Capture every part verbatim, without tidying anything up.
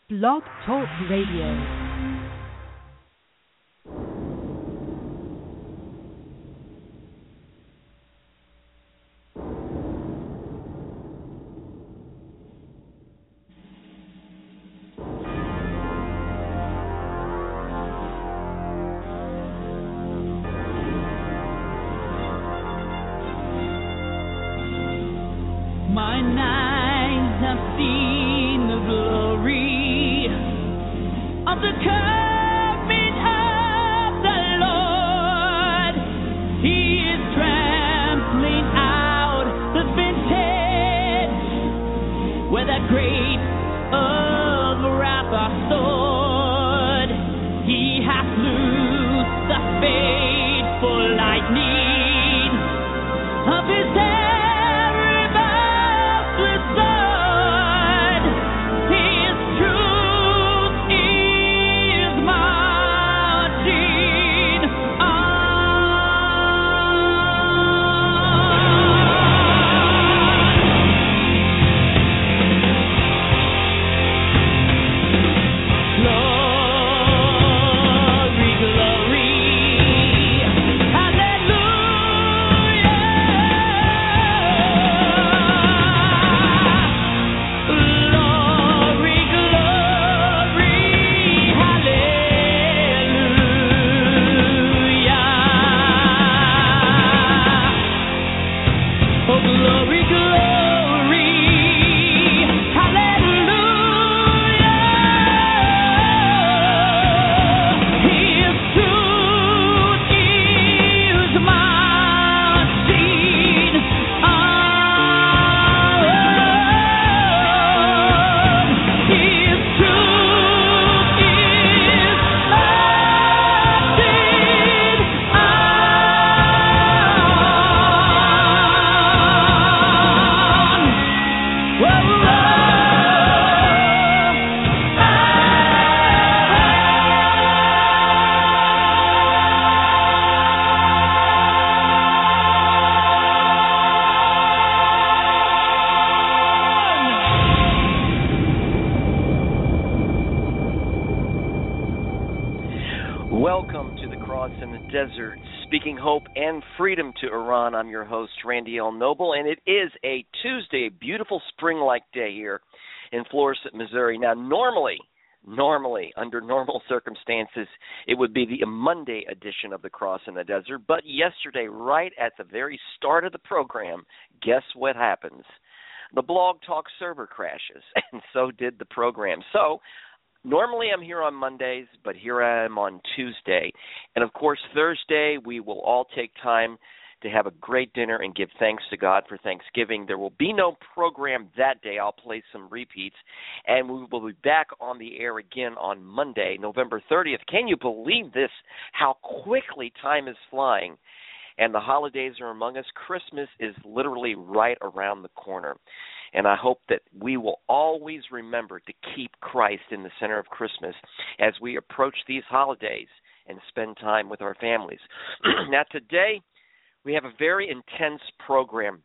Blog Talk Radio. Desert, speaking hope and freedom to Iran. I'm your host, Randy L. Noble, and it is a Tuesday, beautiful spring-like day here in Florissant, Missouri. Now, normally, normally, under normal circumstances, it would be the Monday edition of The Cross in the Desert, but yesterday, right at the very start of the program, guess what happens? The Blog Talk server crashes, and so did the program. So, normally I'm here on Mondays, but here I am on Tuesday. And, of course, Thursday we will all take time to have a great dinner and give thanks to God for Thanksgiving. There will be no program that day. I'll play some repeats. And we will be back on the air again on Monday, November thirtieth. Can you believe this, how quickly time is flying? And the holidays are among us. Christmas is literally right around the corner. And I hope that we will always remember to keep Christ in the center of Christmas as we approach these holidays and spend time with our families. Now, today we have a very intense program.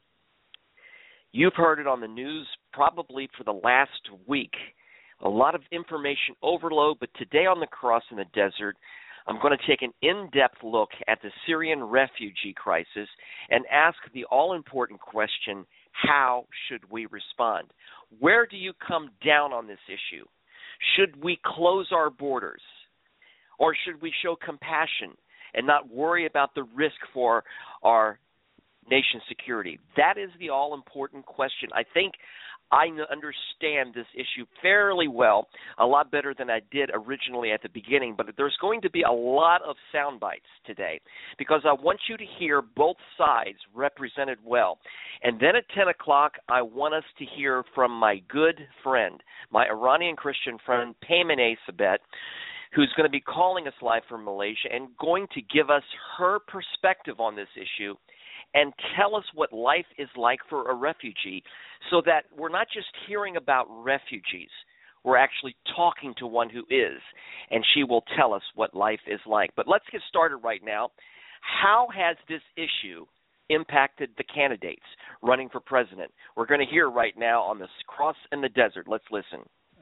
You've heard it on the news probably for the last week. A lot of information overload, but today on The Cross in the Desert, I'm going to take an in-depth look at the Syrian refugee crisis and ask the all-important question, how should we respond? Where do you come down on this issue? Should we close our borders? Or should we show compassion and not worry about the risk for our nation's security? That is the all-important question. I think I understand this issue fairly well, a lot better than I did originally at the beginning, but there's going to be a lot of sound bites today because I want you to hear both sides represented well. And then at ten o'clock, I want us to hear from my good friend, my Iranian Christian friend, Payman Sabet, who's going to be calling us live from Malaysia and going to give us her perspective on this issue and tell us what life is like for a refugee so that we're not just hearing about refugees. We're actually talking to one who is, and she will tell us what life is like. But let's get started right now. How has this issue impacted the candidates running for president? We're going to hear right now on The Cross in the Desert. Let's listen. Uh,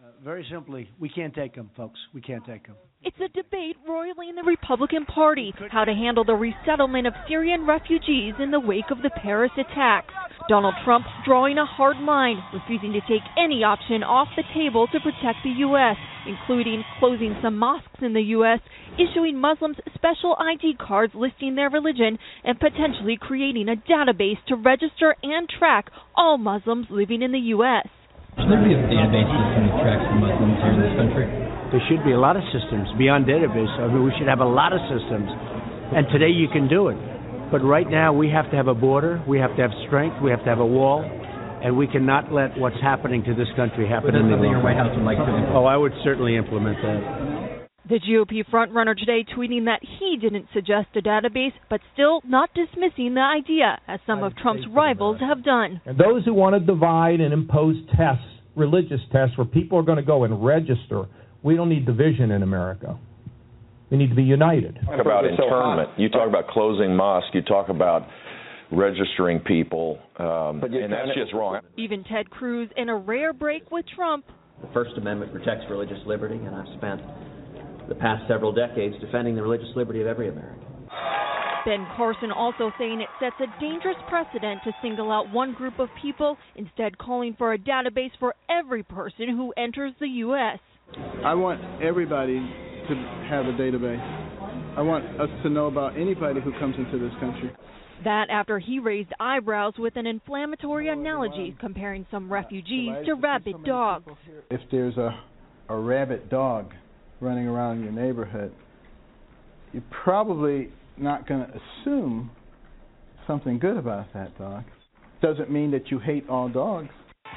Very simply, we can't take them, folks. We can't take them. It's a debate roiling in the Republican Party, how to handle the resettlement of Syrian refugees in the wake of the Paris attacks. Donald Trump drawing a hard line, refusing to take any option off the table to protect the U S, including closing some mosques in the U S, issuing Muslims special I D cards listing their religion, and potentially creating a database to register and track all Muslims living in the U S. Should there be a database system that tracks the Muslims here in this country? There should be a lot of systems beyond database. I mean, we should have a lot of systems. And today you can do it. But right now we have to have a border, we have to have strength, we have to have a wall, and we cannot let what's happening to this country happen. But that's in the something your White House would like to do. Oh, I would certainly implement that. The G O P frontrunner today tweeting that he didn't suggest a database, but still not dismissing the idea, as some of Trump's rivals have done. And those who want to divide and impose tests, religious tests, where people are going to go and register, we don't need division in America. We need to be united. You talk about internment. You talk about closing mosques. You talk about registering people, um, and that's just wrong. Even Ted Cruz in a rare break with Trump. The First Amendment protects religious liberty, and I've spent the past several decades defending the religious liberty of every American. Ben Carson also saying it sets a dangerous precedent to single out one group of people, instead calling for a database for every person who enters the U S. I want everybody to have a database. I want us to know about anybody who comes into this country. That after he raised eyebrows with an inflammatory analogy comparing some refugees to rabid dogs. If there's a, a rabid dog running around your neighborhood, you're probably not going to assume something good about that dog. Doesn't mean that you hate all dogs.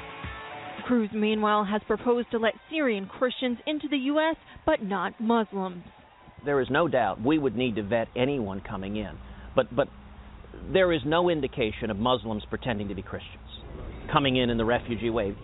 Cruz, meanwhile, has proposed to let Syrian Christians into the U S, but not Muslims. There is no doubt we would need to vet anyone coming in, but but there is no indication of Muslims pretending to be Christians coming in in the refugee wave.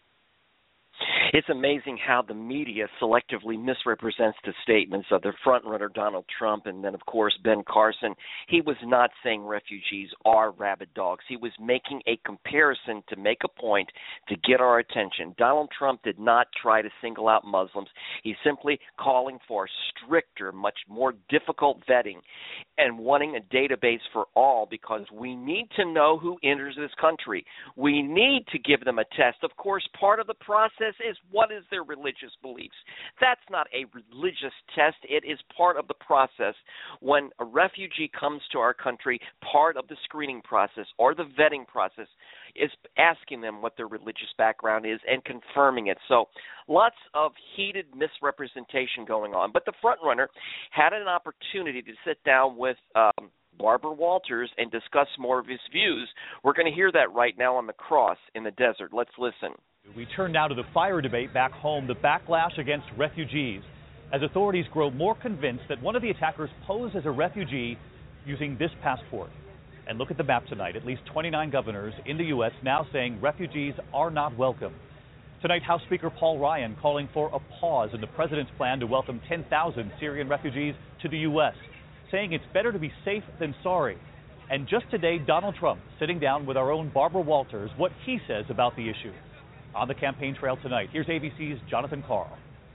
It's amazing how the media selectively misrepresents the statements of the frontrunner Donald Trump and then, of course, Ben Carson. He was not saying refugees are rabid dogs. He was making a comparison to make a point to get our attention. Donald Trump did not try to single out Muslims. He's simply calling for stricter, much more difficult vetting and wanting a database for all because we need to know who enters this country. We need to give them a test. Of course, part of the process is what is their religious beliefs. That's not a religious test. It is part of the process. When a refugee comes to our country, part of the screening process or the vetting process is asking them what their religious background is and confirming it. So lots of heated misrepresentation going on. But the frontrunner had an opportunity to sit down with um, Barbara Walters and discuss more of his views. We're going to hear that right now on the cross in the desert. Let's listen. We turn now to the fire debate back home, the backlash against refugees, as authorities grow more convinced that one of the attackers posed as a refugee using this passport. And look at the map tonight. At least twenty-nine governors in the U S now saying refugees are not welcome. Tonight, House Speaker Paul Ryan calling for a pause in the president's plan to welcome ten thousand Syrian refugees to the U S, saying it's better to be safe than sorry. And just today, Donald Trump sitting down with our own Barbara Walters, what he says about the issue. On the campaign trail tonight, here's A B C's Jonathan Karl.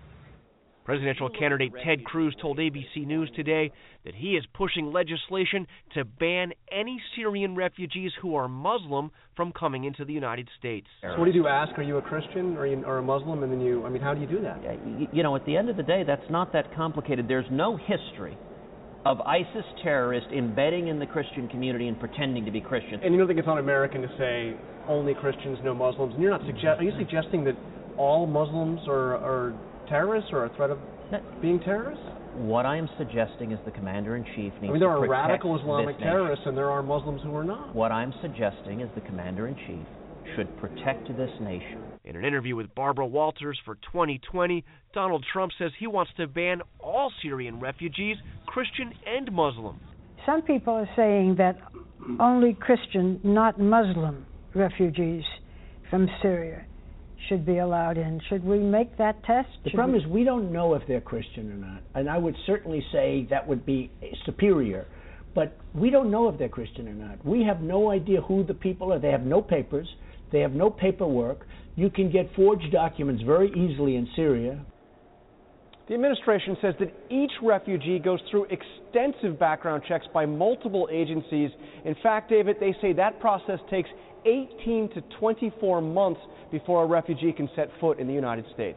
Presidential candidate Ted Cruz told A B C News today that he is pushing legislation to ban any Syrian refugees who are Muslim from coming into the United States. So what do you do? Ask, are you a Christian or, you, or a Muslim? And then you, I mean, how do you do that? You know, at the end of the day, that's not that complicated. There's no history of ISIS terrorists embedding in the Christian community and pretending to be Christian. And you don't think it's un-American to say only Christians, no Muslims? And you're not suggest- are you suggesting that all Muslims are, are terrorists or a threat of being terrorists? What I am suggesting is the commander-in-chief needs to I mean, there are radical Islamic this terrorists and there are Muslims who are not. What I'm suggesting is the commander-in-chief should protect this nation. In an interview with Barbara Walters for twenty twenty, Donald Trump says he wants to ban all Syrian refugees, Christian and Muslim. Some people are saying that only Christian, not Muslim, refugees from Syria should be allowed in. Should we make that test? The should problem we... is we don't know if they're Christian or not, and I would certainly say that would be superior. But we don't know if they're Christian or not. We have no idea who the people are. They have no papers. They have no paperwork. You can get forged documents very easily in Syria. The administration says that each refugee goes through extensive background checks by multiple agencies. In fact, David, they say that process takes eighteen to twenty-four months before a refugee can set foot in the United States.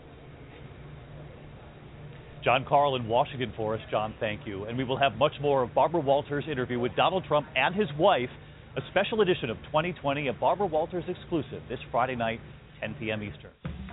John Carl in Washington for us. John, thank you. And we will have much more of Barbara Walters' interview with Donald Trump and his wife, a special edition of twenty twenty, a Barbara Walters exclusive this Friday night, ten p.m. Eastern.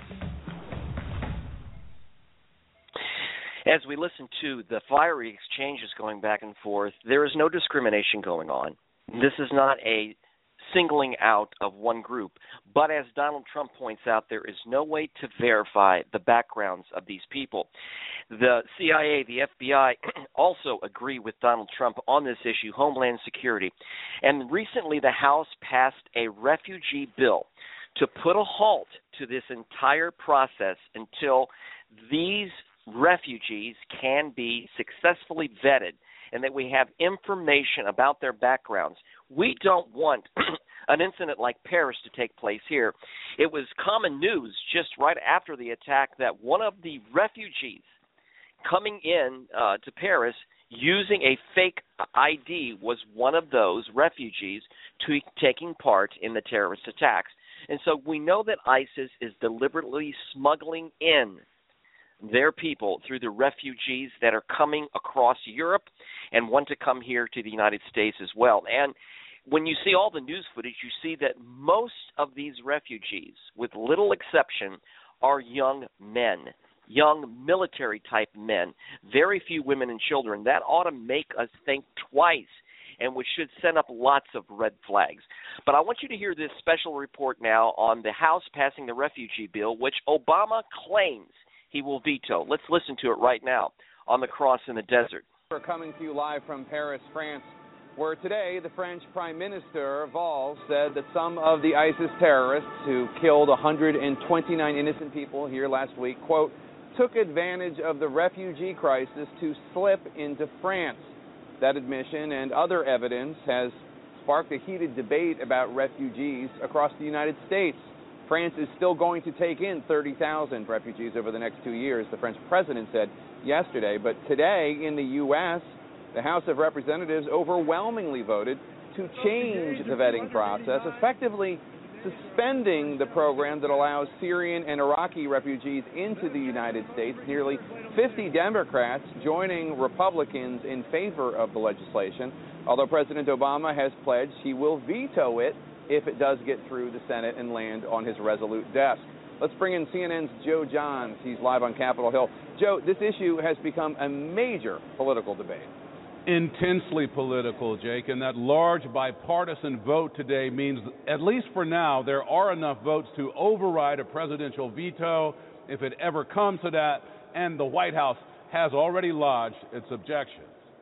As we listen to the fiery exchanges going back and forth, there is no discrimination going on. This is not a singling out of one group. But as Donald Trump points out, there is no way to verify the backgrounds of these people. The C I A, the F B I also agree with Donald Trump on this issue, Homeland Security. And recently the House passed a refugee bill to put a halt to this entire process until these refugees can be successfully vetted and that we have information about their backgrounds. We don't want an incident like Paris to take place here. It was common news just right after the attack that one of the refugees coming in uh, to Paris using a fake I D was one of those refugees to, taking part in the terrorist attacks. And so we know that ISIS is deliberately smuggling in their people through the refugees that are coming across Europe and want to come here to the United States as well. And when you see all the news footage, you see that most of these refugees, with little exception, are young men, young military-type men, very few women and children. That ought to make us think twice, and which should send up lots of red flags. But I want you to hear this special report now on the House passing the refugee bill, which Obama claims he will veto. Let's listen to it right now on the Cross in the Desert. We're coming to you live from Paris, France, where today the French Prime Minister Valls said that some of the ISIS terrorists who killed one hundred twenty-nine innocent people here last week, quote, took advantage of the refugee crisis to slip into France. That admission and other evidence has sparked a heated debate about refugees across the United States. France is still going to take in thirty thousand refugees over the next two years, the French president said yesterday. But today in the U S, the House of Representatives overwhelmingly voted to change the vetting process, effectively suspending the program that allows Syrian and Iraqi refugees into the United States. Nearly fifty Democrats joining Republicans in favor of the legislation, although President Obama has pledged he will veto it if it does get through the Senate and land on his resolute desk. Let's bring in C N N's Joe Johns. He's live on Capitol Hill. Joe, this issue has become a major political debate. Intensely political, Jake, and that large bipartisan vote today means, at least for now, there are enough votes to override a presidential veto if it ever comes to that, and the White House has already lodged its objections.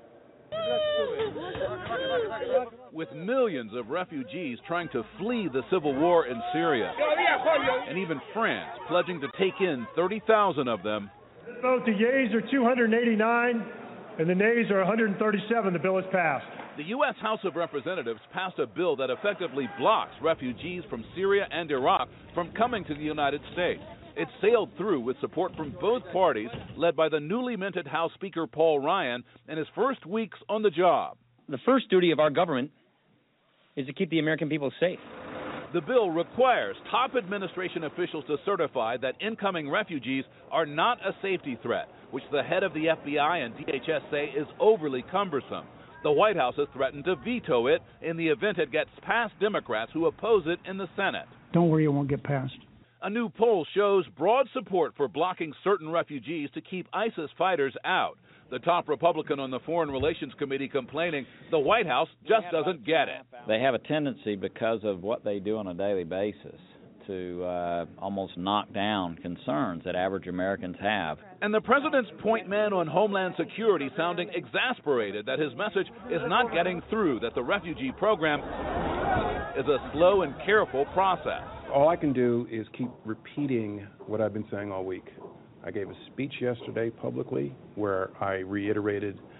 With millions of refugees trying to flee the civil war in Syria, and even France pledging to take in thirty thousand of them. Vote the yeas are two hundred eighty-nine, and the nays are one hundred thirty-seven. The bill is passed. The U S House of Representatives passed a bill that effectively blocks refugees from Syria and Iraq from coming to the United States. It sailed through with support from both parties, led by the newly minted House Speaker Paul Ryan in his first weeks on the job. The first duty of our government is to keep the American people safe. The bill requires top administration officials to certify that incoming refugees are not a safety threat, which the head of the F B I and D H S say is overly cumbersome. The White House has threatened to veto it in the event it gets past Democrats who oppose it in the Senate. Don't worry, it won't get passed. A new poll shows broad support for blocking certain refugees to keep ISIS fighters out. The top Republican on the Foreign Relations Committee complaining the White House just doesn't get it. They have a tendency, because of what they do on a daily basis, to uh, almost knock down concerns that average Americans have. And the president's point man on Homeland Security sounding exasperated that his message is not getting through, that the refugee program is a slow and careful process. All I can do is keep repeating what I've been saying all week. I gave a speech yesterday publicly where I reiterated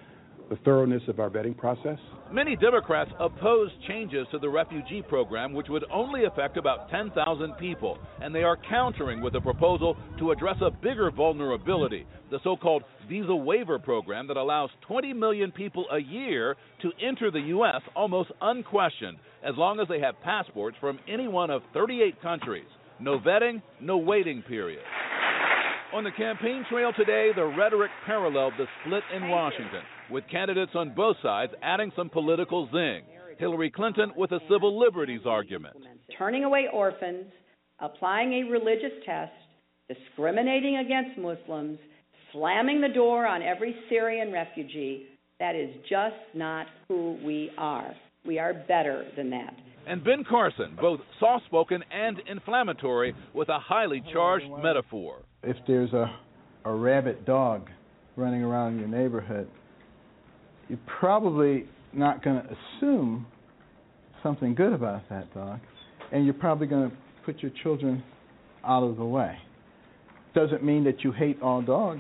the thoroughness of our vetting process. Many Democrats oppose changes to the refugee program, which would only affect about ten thousand people, and they are countering with a proposal to address a bigger vulnerability, the so-called visa waiver program that allows twenty million people a year to enter the U S almost unquestioned, as long as they have passports from any one of thirty-eight countries. No vetting, no waiting period. On the campaign trail today, the rhetoric paralleled the split in Washington, with candidates on both sides adding some political zing. Hillary Clinton with a civil liberties argument. Turning away orphans, applying a religious test, discriminating against Muslims, slamming the door on every Syrian refugee, that is just not who we are. We are better than that. And Ben Carson, both soft-spoken and inflammatory, with a highly charged metaphor. If there's a, a rabid dog running around your neighborhood, you're probably not going to assume something good about that dog, and you're probably going to put your children out of the way. Doesn't mean that you hate all dogs.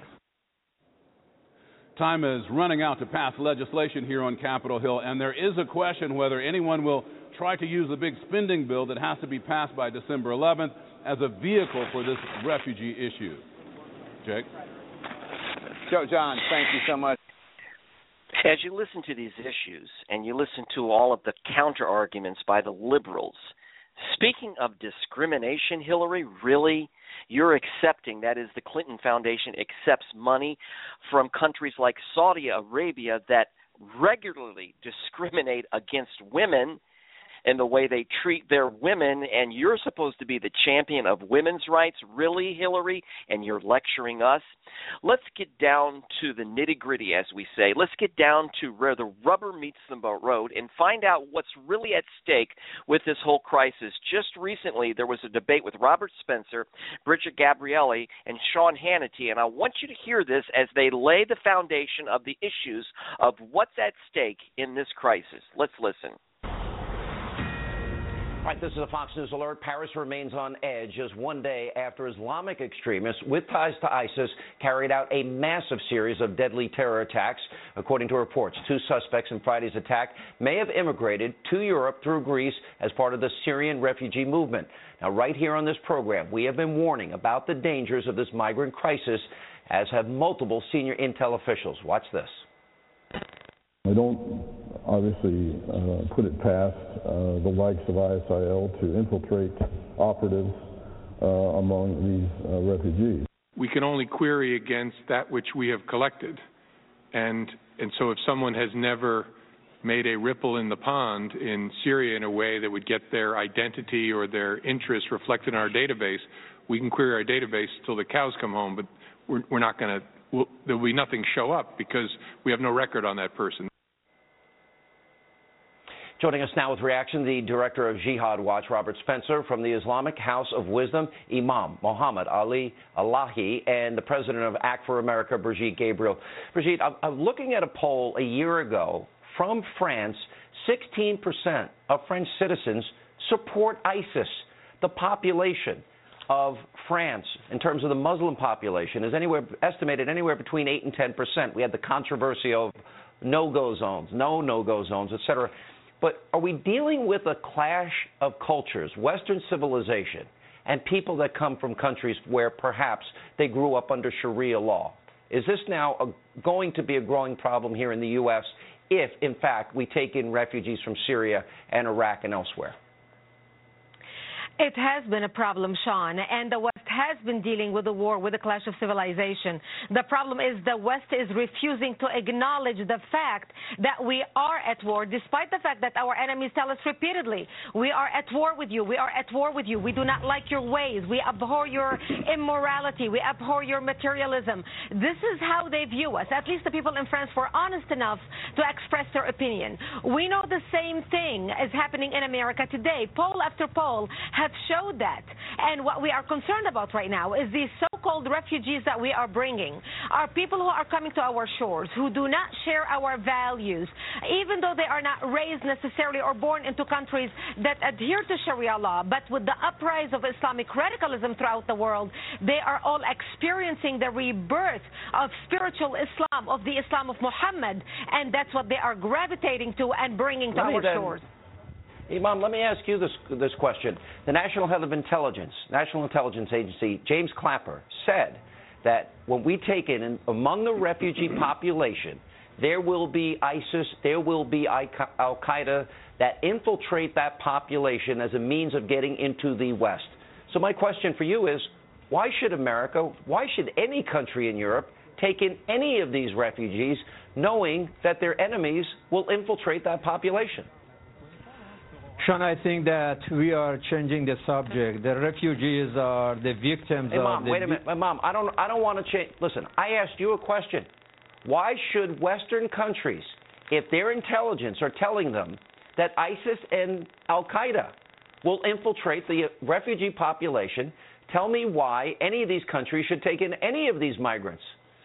Time is running out to pass legislation here on Capitol Hill, and there is a question whether anyone will try to use the big spending bill that has to be passed by December eleventh as a vehicle for this refugee issue. Jake? Joe, John, thank you so much. As you listen to these issues and you listen to all of the counter arguments by the liberals, speaking of discrimination, Hillary, really? You're accepting, that is, the Clinton Foundation accepts money from countries like Saudi Arabia that regularly discriminate against women and the way they treat their women, and you're supposed to be the champion of women's rights, really, Hillary, and you're lecturing us? Let's get down to the nitty-gritty, as we say. Let's get down to where the rubber meets the road and find out what's really at stake with this whole crisis. Just recently, there was a debate with Robert Spencer, Bridget Gabrielli, and Sean Hannity, and I want you to hear this as they lay the foundation of the issues of what's at stake in this crisis. Let's listen. All right, this is a Fox News alert. Paris remains on edge as one day after Islamic extremists with ties to ISIS carried out a massive series of deadly terror attacks. According to reports, two suspects in Friday's attack may have immigrated to Europe through Greece as part of the Syrian refugee movement. Now, right here on this program, we have been warning about the dangers of this migrant crisis, as have multiple senior intel officials. Watch this. I don't obviously uh, put it past uh, the likes of I S I L to infiltrate operatives uh, among these uh, refugees. We can only query against that which we have collected. And, and so if someone has never made a ripple in the pond in Syria in a way that would get their identity or their interests reflected in our database, we can query our database till the cows come home, but we're, we're not going to, we'll, there will be nothing show up because we have no record on that person. Joining us now with reaction, the director of Jihad Watch, Robert Spencer, from the Islamic House of Wisdom, Imam Muhammad Ali Alahi, and the president of Act for America, Brigitte Gabriel. Brigitte, I'm, I'm looking at a poll a year ago from France. sixteen percent of French citizens support ISIS. The population of France, in terms of the Muslim population, is anywhere estimated anywhere between eight and ten percent. We had the controversy of no-go zones, no no-go zones, et cetera. But are we dealing with a clash of cultures, Western civilization, and people that come from countries where perhaps they grew up under Sharia law? Is this now a, going to be a growing problem here in the U S if, in fact, we take in refugees from Syria and Iraq and elsewhere? It has been a problem, Sean, and the West has been dealing with the war, with the clash of civilization. The problem is the West is refusing to acknowledge the fact that we are at war, despite the fact that our enemies tell us repeatedly, we are at war with you, we are at war with you, we do not like your ways, we abhor your immorality, we abhor your materialism. This is how they view us. At least the people in France were honest enough to express their opinion. We know the same thing is happening in America today. Poll after poll have showed that. And what we are concerned about about right now is these so-called refugees that we are bringing are people who are coming to our shores, who do not share our values, even though they are not raised necessarily or born into countries that adhere to Sharia law. But with the uprise of Islamic radicalism throughout the world, they are all experiencing the rebirth of spiritual Islam, of the Islam of Muhammad, and that's what they are gravitating to and bringing to our then, shores. Imam, let me ask you this, this question. The National Head of Intelligence, National Intelligence Agency, James Clapper, said that when we take in, in among the refugee population, there will be ISIS, there will be Al-Qaeda that infiltrate that population as a means of getting into the West. So my question for you is, why should America, why should any country in Europe take in any of these refugees knowing that their enemies will infiltrate that population? Sean, I think that we are changing the subject. The refugees are the victims hey, Mom, of the... wait a minute. Mom, I don't, I don't want to change. Listen, I asked you a question. Why should Western countries, if their intelligence are telling them that ISIS and Al-Qaeda will infiltrate the refugee population, tell me why any of these countries should take in any of these migrants?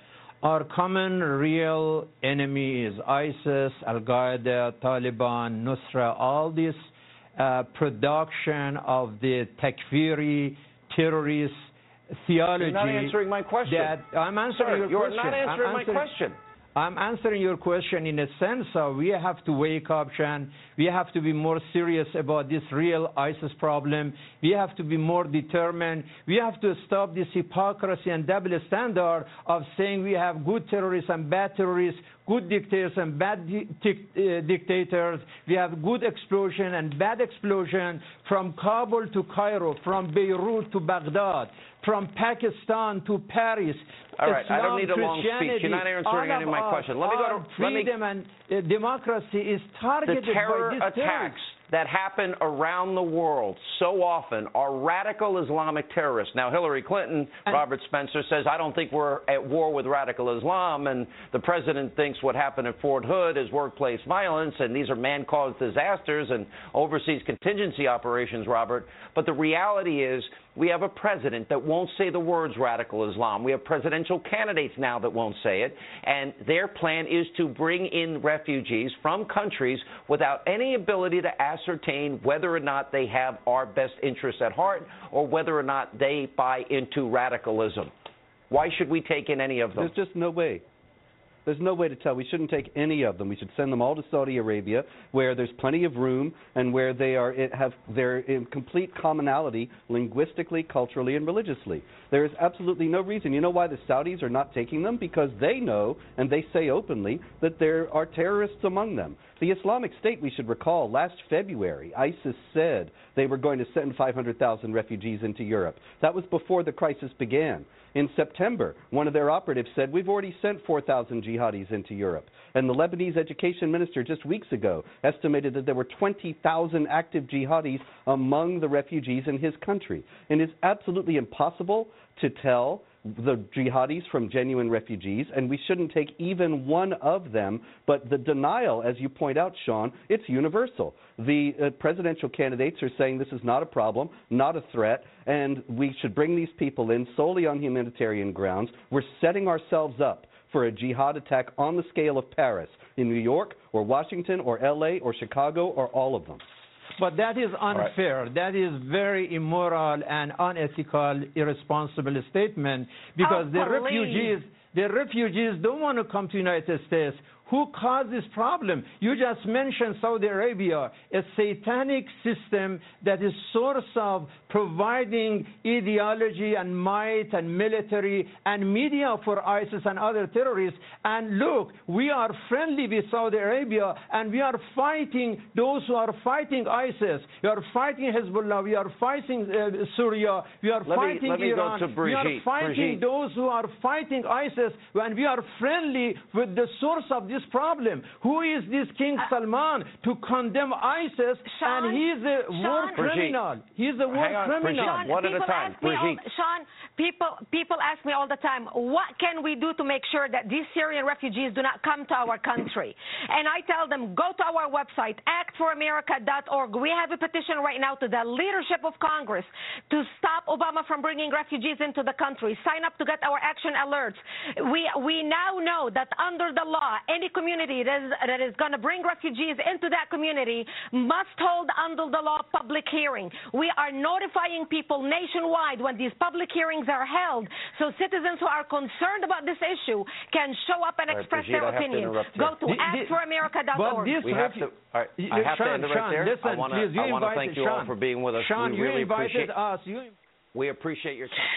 Our common real enemy is ISIS, Al-Qaeda, Taliban, Nusra, all these Uh, production of the Takfiri terrorist theology. You're not answering my question. That I'm answering Sir, your you're question. not answering I'm my answering, question. I'm answering your question in a sense of we have to wake up, Sean. We have to be more serious about this real ISIS problem. We have to be more determined. We have to stop this hypocrisy and double standard of saying we have good terrorists and bad terrorists, good dictators and bad di uh, dictators. We have good explosion and bad explosion from Kabul to Cairo, from Beirut to Baghdad, from Pakistan to Paris. All right, Islam, I don't need a long speech. You're not answering any of my question. Let me go to freedom let me, and uh, democracy is targeted the terror by this attacks that happen around the world so often are radical Islamic terrorists. Now, Hillary Clinton, and Robert Spencer says, I don't think we're at war with radical Islam, and the president thinks what happened at Fort Hood is workplace violence, and these are man-caused disasters and overseas contingency operations, Robert. But the reality is we have a president that won't say the words radical Islam. We have presidential candidates now that won't say it, and their plan is to bring in refugees from countries without any ability to ascertain whether or not they have our best interests at heart or whether or not they buy into radicalism. Why should we take in any of them? There's just no way. There's no way to tell. We shouldn't take any of them. We should send them all to Saudi Arabia, where there's plenty of room and where they are it have they're in complete commonality linguistically, culturally, and religiously. There is absolutely no reason. You know why the Saudis are not taking them? Because they know, and they say openly, that there are terrorists among them. The Islamic State, we should recall, last February, ISIS said they were going to send five hundred thousand refugees into Europe. That was before the crisis began. In September, one of their operatives said, we've already sent four thousand jihadis into Europe. And the Lebanese education minister just weeks ago estimated that there were twenty thousand active jihadis among the refugees in his country. And it's absolutely impossible to tell the jihadis from genuine refugees, and we shouldn't take even one of them. But the denial, as you point out, Sean, it's universal. The uh, presidential candidates are saying this is not a problem, not a threat, and we should bring these people in solely on humanitarian grounds. We're setting ourselves up for a jihad attack on the scale of Paris, in New York, or Washington, or L A, or Chicago, or all of them. But that is unfair. Right. That is very immoral and unethical, irresponsible statement because oh, the please. refugees, the refugees don't want to come to the United States. Who caused this problem? You just mentioned Saudi Arabia, a satanic system that is source of providing ideology and might and military and media for ISIS and other terrorists. And look, we are friendly with Saudi Arabia, and we are fighting those who are fighting ISIS. We are fighting Hezbollah. We are fighting uh, Syria. We are let fighting me, let Iran. Me go to Brigitte. We are fighting Brigitte. those who are fighting ISIS. ISIS when we are friendly with the source of this problem? Who is this King uh, Salman to condemn ISIS? Sean, and he's a Sean, war criminal. He's a war on, criminal. Sean, one at a time. All, Sean, people, people ask me all the time, what can we do to make sure that these Syrian refugees do not come to our country? And I tell them, go to our website, act for america dot org. We have a petition right now to the leadership of Congress to stop Obama from bringing refugees into the country. Sign up to get our action alerts. We, we now know that under the law, any community that is, that is going to bring refugees into that community must hold under the law public hearing. We are notifying people nationwide when these public hearings are held, so citizens who are concerned about this issue can show up and right, express Brigitte, their opinion. Go to act for america dot org. We have to, all right, I have Sean, to end it right Sean, there. Listen, I want please, you to thank you Sean, all for being with us. Sean, we you really invited appreciate, us. You... We appreciate your time.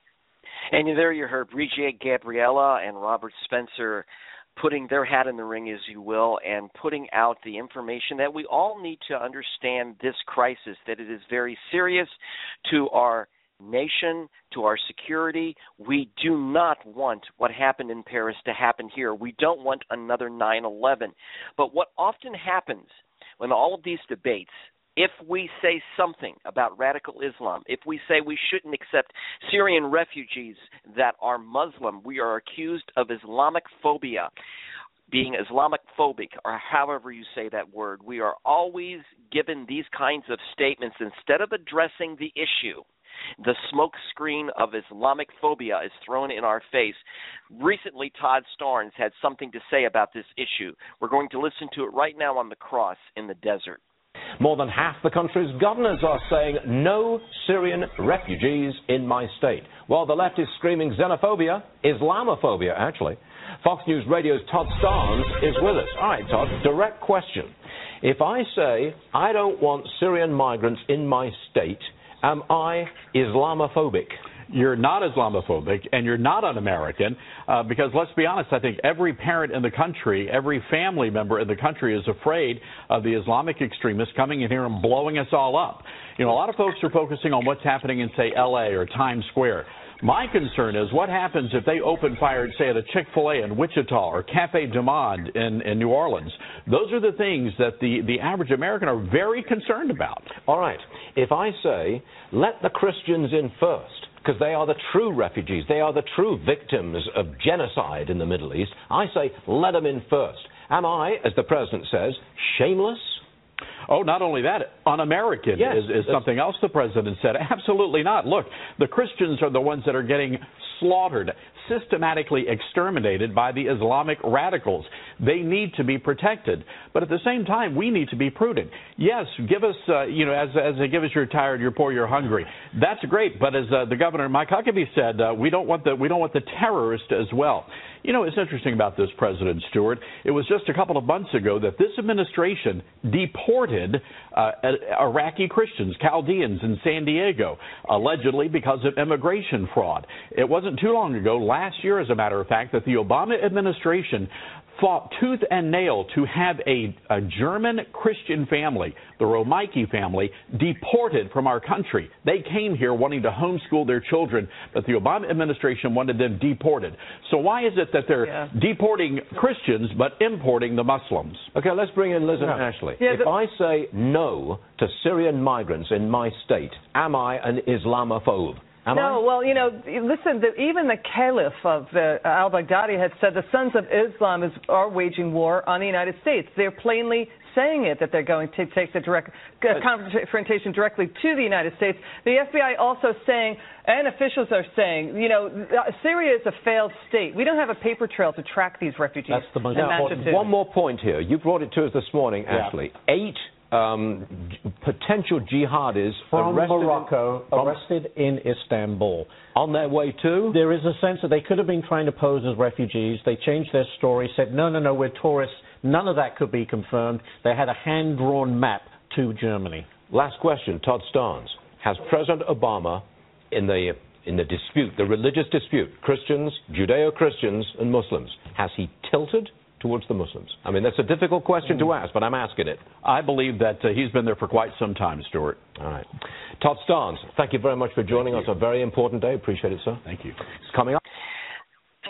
And there you heard Brigitte Gabriela and Robert Spencer putting their hat in the ring, as you will, and putting out the information that we all need to understand this crisis, that it is very serious to our nation, to our security. We do not want what happened in Paris to happen here. We don't want another nine eleven. But what often happens when all of these debates, if we say something about radical Islam, if we say we shouldn't accept Syrian refugees that are Muslim, we are accused of Islamic phobia, being Islamic phobic, or however you say that word. We are always given these kinds of statements instead of addressing the issue. The smoke screen of Islamic phobia is thrown in our face. Recently, Todd Starnes had something to say about this issue. We're going to listen to it right now on the cross in the desert. More than half the country's governors are saying no Syrian refugees in my state, while the left is screaming xenophobia, Islamophobia, actually. Fox News Radio's Todd Starnes is with us. All right, Todd, direct question. If I say I don't want Syrian migrants in my state, am I Islamophobic? You're not Islamophobic, and you're not un-American, uh, because let's be honest, I think every parent in the country, every family member in the country is afraid of the Islamic extremists coming in here and blowing us all up. You know, a lot of folks are focusing on what's happening in, say, L A or Times Square. My concern is what happens if they open fire, say, at a Chick-fil-A in Wichita or Cafe Du Monde in, in New Orleans. Those are the things that the, the average American are very concerned about. All right. If I say, let the Christians in first, because they are the true refugees, they are the true victims of genocide in the Middle East, I say, let them in first. Am I, as the president says, shameless? Oh, not only that, un-American yes, is, is something else the president said. Absolutely not. Look, the Christians are the ones that are getting slaughtered, systematically exterminated by the Islamic radicals. They need to be protected. But at the same time, we need to be prudent. Yes, give us, uh, you know, as, as they give us you're tired, you're poor, you're hungry. That's great. But as uh, the governor, Mike Huckabee, said, uh, we don't want the we don't want the terrorists as well. You know, it's interesting about this, President Stewart. It was just a couple of months ago that this administration deported uh, Iraqi Christians, Chaldeans in San Diego, allegedly because of immigration fraud. It wasn't too long ago, last year, as a matter of fact, that the Obama administration fought tooth and nail to have a, a German Christian family, the Romeike family, deported from our country. They came here wanting to homeschool their children, but the Obama administration wanted them deported. So why is it that they're yeah. deporting Christians but importing the Muslims? Okay, let's bring in Liz and yeah. Ashley. Yeah, if I say no to Syrian migrants in my state, am I an Islamophobe? Am no, I? well, you know, listen, the, even the Caliph of uh, al-Baghdadi had said the Sons of Islam is, are waging war on the United States. They're plainly saying it, that they're going to take the direct uh, confrontation directly to the United States. The F B I also saying, and officials are saying, you know, Syria is a failed state. We don't have a paper trail to track these refugees. That's the most important. One more point here. You brought it to us this morning, yeah. Ashley. Eight Um, potential jihadis from arrested Morocco, in, arrested in Istanbul. On their way to? There is a sense that they could have been trying to pose as refugees. They changed their story, said, no, no, no, we're tourists. None of that could be confirmed. They had a hand-drawn map to Germany. Last question, Todd Starnes. Has President Obama, in the, in the dispute, the religious dispute, Christians, Judeo-Christians, and Muslims, has he tilted towards the Muslims? I mean, that's a difficult question to ask, but I'm asking it. I believe that uh, he's been there for quite some time, Stuart. All right. Todd Starnes, thank you very much for joining us. A very important day. Appreciate it, sir. Thank you. It's coming up.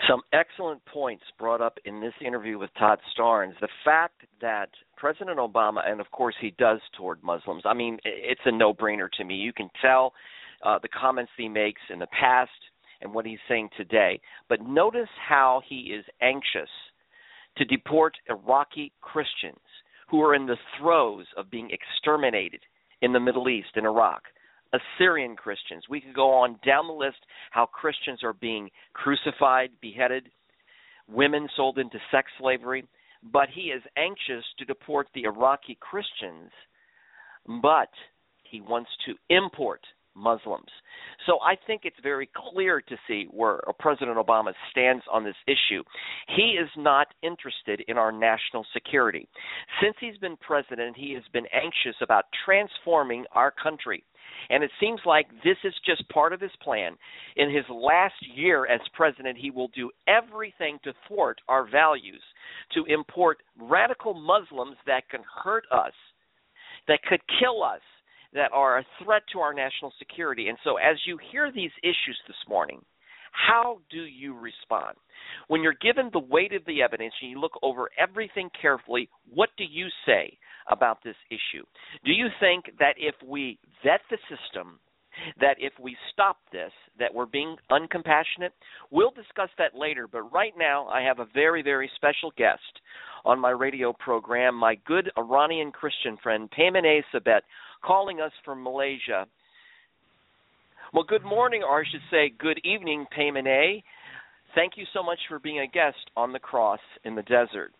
Some excellent points brought up in this interview with Todd Starnes. The fact that President Obama, and of course he does toward Muslims, I mean, it's a no-brainer to me. You can tell uh, the comments he makes in the past and what he's saying today. But notice how he is anxious to deport Iraqi Christians who are in the throes of being exterminated in the Middle East, in Iraq. Assyrian Christians. We could go on down the list how Christians are being crucified, beheaded, women sold into sex slavery. But he is anxious to deport the Iraqi Christians, but he wants to import Muslims. So I think it's very clear to see where President Obama stands on this issue. He is not interested in our national security. Since he's been president, he has been anxious about transforming our country. And it seems like this is just part of his plan. In his last year as president, he will do everything to thwart our values, to import radical Muslims that can hurt us, that could kill us, that are a threat to our national security. And so as you hear these issues this morning, how do you respond? When you're given the weight of the evidence and you look over everything carefully, what do you say about this issue? Do you think that if we vet the system, that if we stop this, that we're being uncompassionate? We'll discuss that later, but right now I have a very, very special guest on my radio program, my good Iranian Christian friend, Paymaneh Sabet, calling us from Malaysia. Well, good morning, or I should say good evening, Paymaneh. Thank you so much for being a guest on The Cross in the Desert.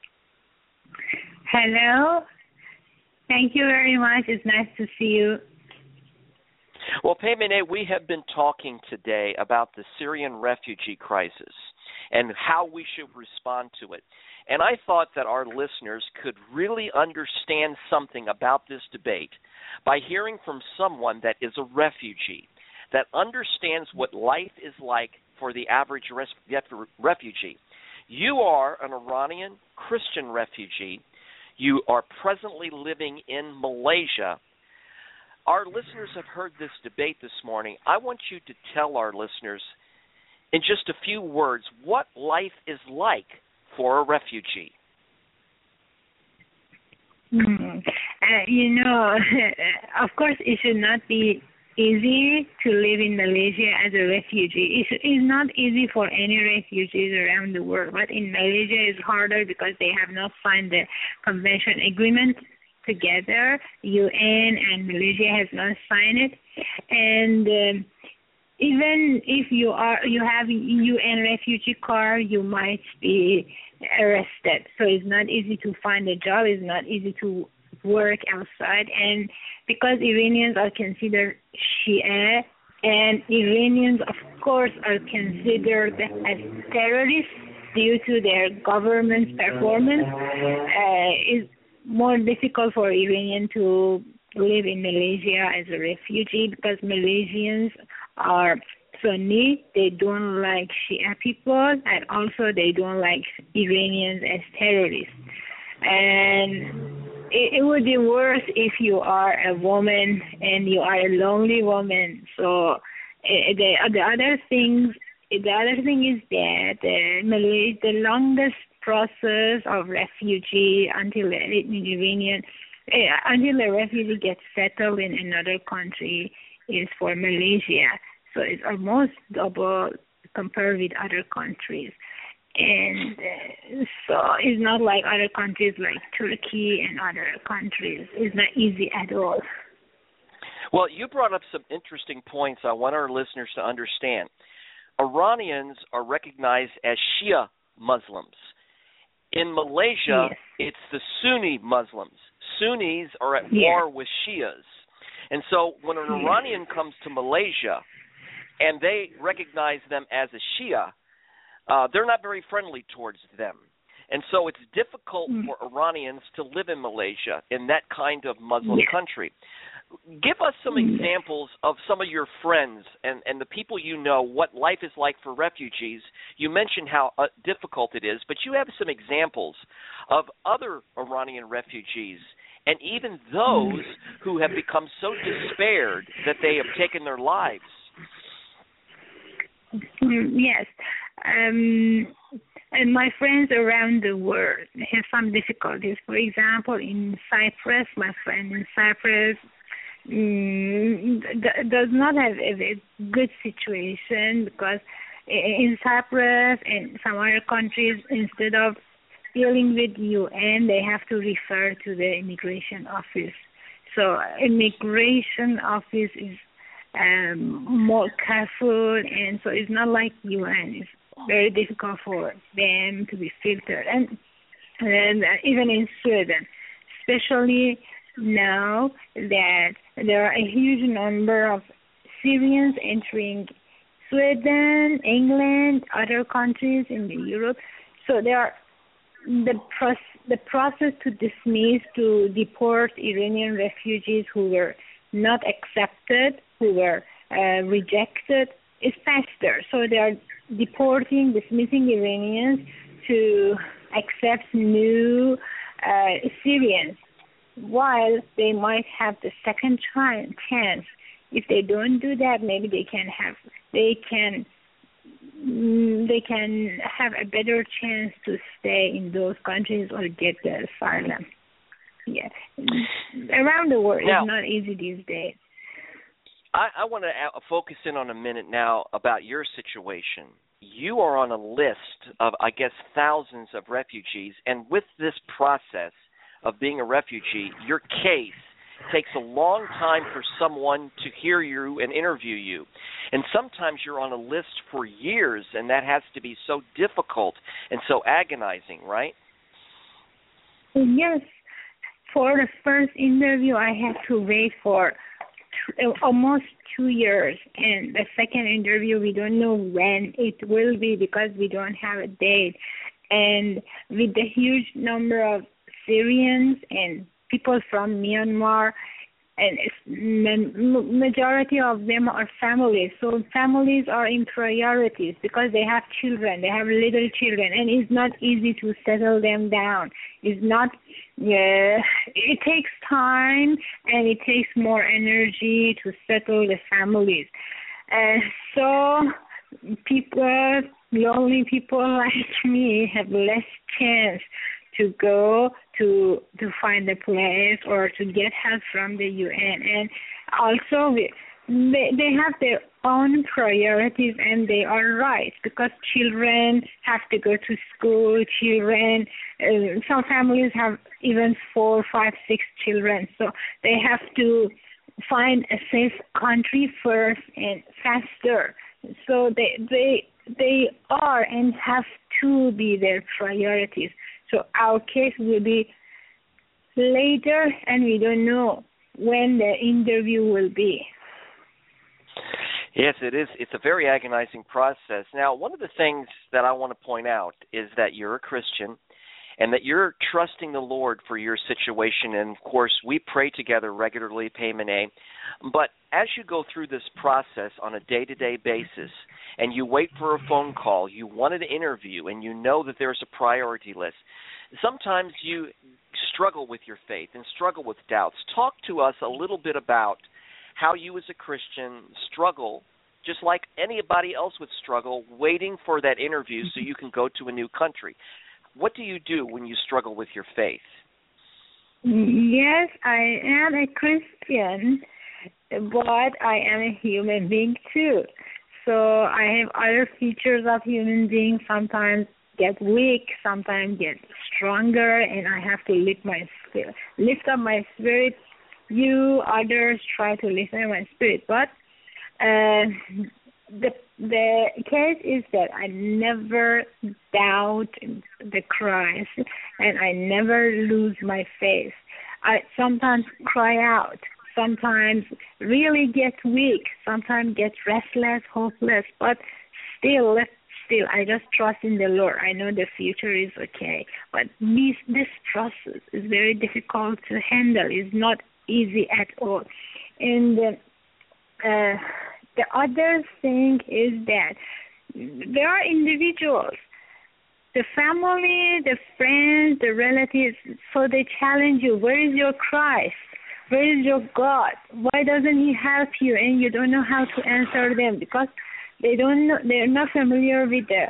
Hello. Thank you very much. It's nice to see you. Well, Paymaneh, we have been talking today about the Syrian refugee crisis and how we should respond to it. And I thought that our listeners could really understand something about this debate by hearing from someone that is a refugee, that understands what life is like for the average res- refugee. You are an Iranian Christian refugee. You are presently living in Malaysia. Our listeners have heard this debate this morning. I want you to tell our listeners in just a few words what life is like for a refugee. Mm. Uh, you know, of course, it should not be easy to live in Malaysia as a refugee. It's, it's not easy for any refugees around the world, but in Malaysia it's harder because they have not signed the convention agreement together. U N and Malaysia has not signed it, and um, even if you are you have U N refugee card, you might be arrested. So it's not easy to find a job. It's not easy to work outside, and because Iranians are considered Shia, and Iranians, of course, are considered as terrorists due to their government's performance, uh, it's more difficult for Iranian to live in Malaysia as a refugee because Malaysians are Sunni. They don't like Shia people, and also they don't like Iranians as terrorists. And it, it would be worse if you are a woman and you are a lonely woman. So uh, the the other things, the other thing is that uh, Malay, the longest process of refugee until the Iranian uh, until a refugee gets settled in another country is for Malaysia. So it's almost double compared with other countries. And uh, so it's not like other countries like Turkey and other countries. It's not easy at all. Well, you brought up some interesting points I want our listeners to understand. Iranians are recognized as Shia Muslims. In Malaysia, yes. It's the Sunni Muslims. Sunnis are at yes. war with Shias. And so when an Iranian comes to Malaysia and they recognize them as a Shia, uh, they're not very friendly towards them. And so it's difficult mm. for Iranians to live in Malaysia, in that kind of Muslim yes. country. Give us some mm. examples of some of your friends and, and the people you know, what life is like for refugees. You mentioned how uh, difficult it is, but you have some examples of other Iranian refugees and even those who have become so despaired that they have taken their lives. Yes. um, and my friends around the world have some difficulties. For example, in Cyprus, my friend in Cyprus mm, d- does not have a, a good situation because in Cyprus and some other countries, instead of dealing with U N, they have to refer to the immigration office. So immigration office is um, more careful, and so it's not like U N. It's very difficult for them to be filtered. And, and even in Sweden, especially now that there are a huge number of Syrians entering Sweden, England, other countries in Europe. So there are the process, the process to dismiss, to deport Iranian refugees who were not accepted, who were uh, rejected, is faster. So they are deporting, dismissing Iranians to accept new uh, Syrians, while they might have the second chance. If they don't do that, maybe they can have they can they can have a better chance to stay in those countries or get the asylum. Yeah, around the world, now, it's not easy these days. I, I want to focus in on a minute now about your situation. You are on a list of, I guess, thousands of refugees, and with this process of being a refugee, your case takes a long time for someone to hear you and interview you. And sometimes you're on a list for years, and that has to be so difficult and so agonizing, right? Yes. For the first interview, I had to wait for two, almost two years. And the second interview, we don't know when it will be because we don't have a date. And with the huge number of Syrians and people from Myanmar, and majority of them are families. So families are in priorities because they have children, they have little children, and it's not easy to settle them down. It's not, uh, it takes time and it takes more energy to settle the families. Uh, so people, lonely people like me have less chance to go to to find a place or to get help from the U N. And also they they have their own priorities, and they are right, because children have to go to school. Children, uh, some families have even four, five, six children, so they have to find a safe country first and faster. So they they they are and have to be their priorities. So our case will be later, and we don't know when the interview will be. Yes, it is. It's a very agonizing process. Now, one of the things that I want to point out is that you're a Christian and that you're trusting the Lord for your situation. And, of course, we pray together regularly, Paymaneh. But as you go through this process on a day-to-day basis and you wait for a phone call, you want an interview, and you know that there's a priority list, sometimes you struggle with your faith and struggle with doubts. Talk to us a little bit about how you as a Christian struggle, just like anybody else would struggle, waiting for that interview so you can go to a new country. What do you do when you struggle with your faith? Yes, I am a Christian, but I am a human being too. So I have other features of human being. Sometimes get weak, sometimes get stronger, and I have to lift my spirit, lift up my spirit. You others try to lift up my spirit, but uh, the the case is that I never doubt the Christ, and I never lose my faith. I sometimes cry out, sometimes really get weak, sometimes get restless, hopeless, but still, still, I just trust in the Lord. I know the future is okay, but this this process is very difficult to handle. It's not easy at all, and uh, the other thing is that there are individuals, the family, the friends, the relatives, so they challenge you. Where is your Christ? Where is your God? Why doesn't He help you? And you don't know how to answer them because they don't know, they're not familiar with the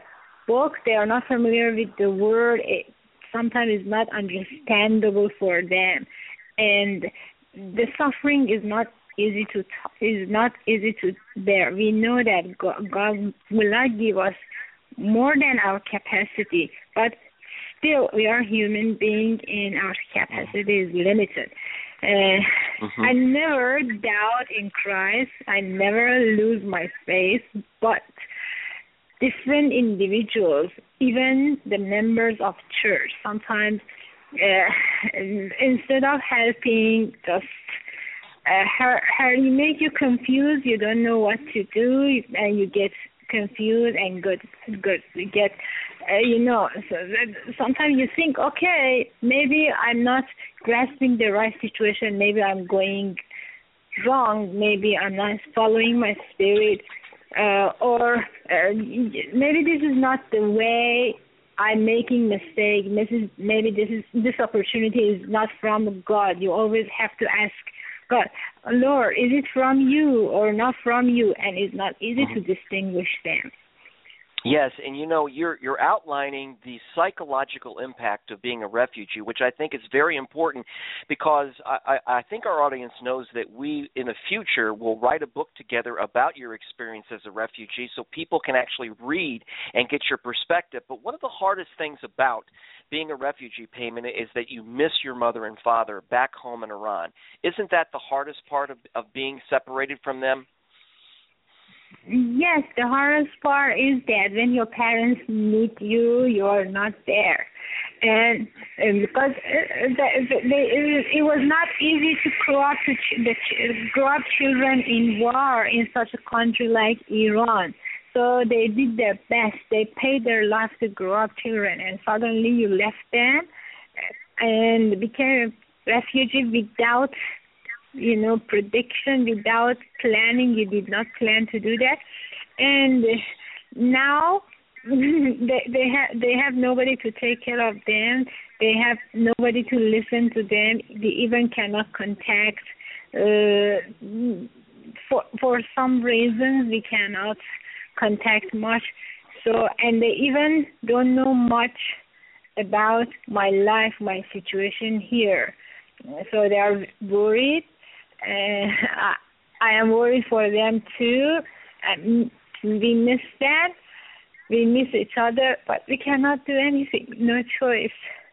book, they are not familiar with the word. It sometimes is not understandable for them, and the suffering is not easy to is not easy to bear. We know that God, God will not give us more than our capacity, but still we are human beings and our capacity is limited. Uh, mm-hmm. I never doubt in Christ. I never lose my faith, but different individuals, even the members of church, sometimes uh, instead of helping, just uh, how, how you make you confused. You don't know what to do, and you get confused and good, good get, uh, you know. So that sometimes you think, okay, maybe I'm not grasping the right situation. Maybe I'm going wrong. Maybe I'm not following my spirit. Uh, or uh, maybe this is not the way. I'm making mistake. Maybe, maybe this is this opportunity is not from God. You always have to ask God, Lord, is it from you or not from you? And it's not easy mm-hmm. to distinguish them. Yes, and you know, you're you're outlining the psychological impact of being a refugee, which I think is very important, because I, I, I think our audience knows that we, in the future, will write a book together about your experience as a refugee so people can actually read and get your perspective. But one of the hardest things about being a refugee, Payman, is that you miss your mother and father back home in Iran. Isn't that the hardest part of, of being separated from them? Yes, the hardest part is that when your parents meet you, you are not there. And, and because uh, the, the, it, it was not easy to grow up, to ch- the ch- grow up children in war in such a country like Iran. So they did their best. They paid their life to grow up children, and suddenly you left them and became a refugee without, you know, prediction, without planning. You did not plan to do that, and now they they have they have nobody to take care of them. They have nobody to listen to them. They even cannot contact. Uh, for for some reasons, we cannot contact much. So, and they even don't know much about my life, my situation here. So they are worried. Uh, I, I am worried for them too. Um, we miss them. We miss each other, but we cannot do anything. No choice.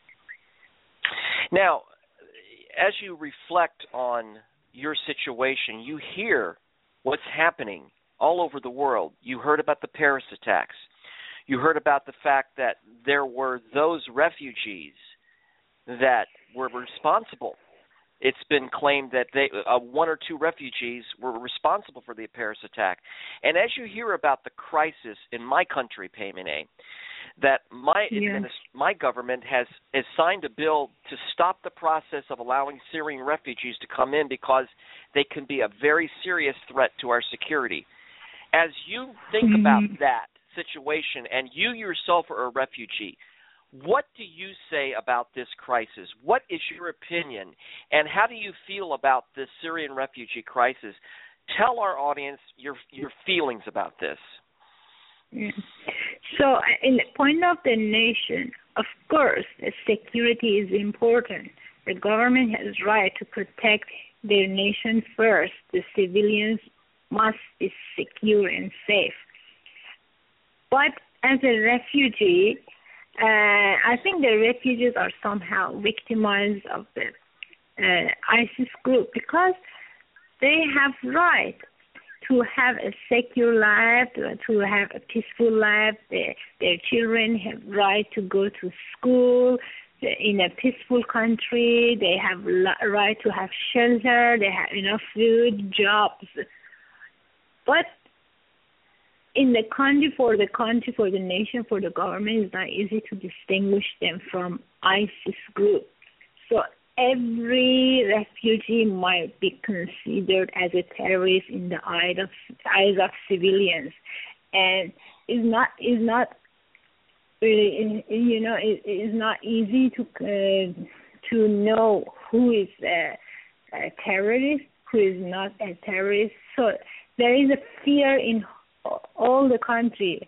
Now, as you reflect on your situation, you hear what's happening all over the world. You heard about the Paris attacks. You heard about the fact that there were those refugees that were responsible. It's been claimed that they, uh, one or two refugees were responsible for the Paris attack. And as you hear about the crisis in my country, Payman, that my yeah. administ- my government has, has signed a bill to stop the process of allowing Syrian refugees to come in because they can be a very serious threat to our security. As you think mm-hmm. about that situation, and you yourself are a refugee, what do you say about this crisis? What is your opinion, and how do you feel about this Syrian refugee crisis? Tell our audience your your feelings about this. So, in the point of the nation, of course, the security is important. The government has right to protect their nation first. The civilians must be secure and safe. But as a refugee, uh, I think the refugees are somehow victimized of the uh, ISIS group because they have right to have a secure life, to, to have a peaceful life. Their, their children have right to go to school in a peaceful country. They have li- right to have shelter. They have enough food, jobs. But in the country, for the country, for the nation, for the government, it's not easy to distinguish them from ISIS group. So every refugee might be considered as a terrorist in the eyes of, eyes of civilians, and it's not is not really, you know, it is not easy to uh, to know who is a, a terrorist, who is not a terrorist. So there is a fear in all the country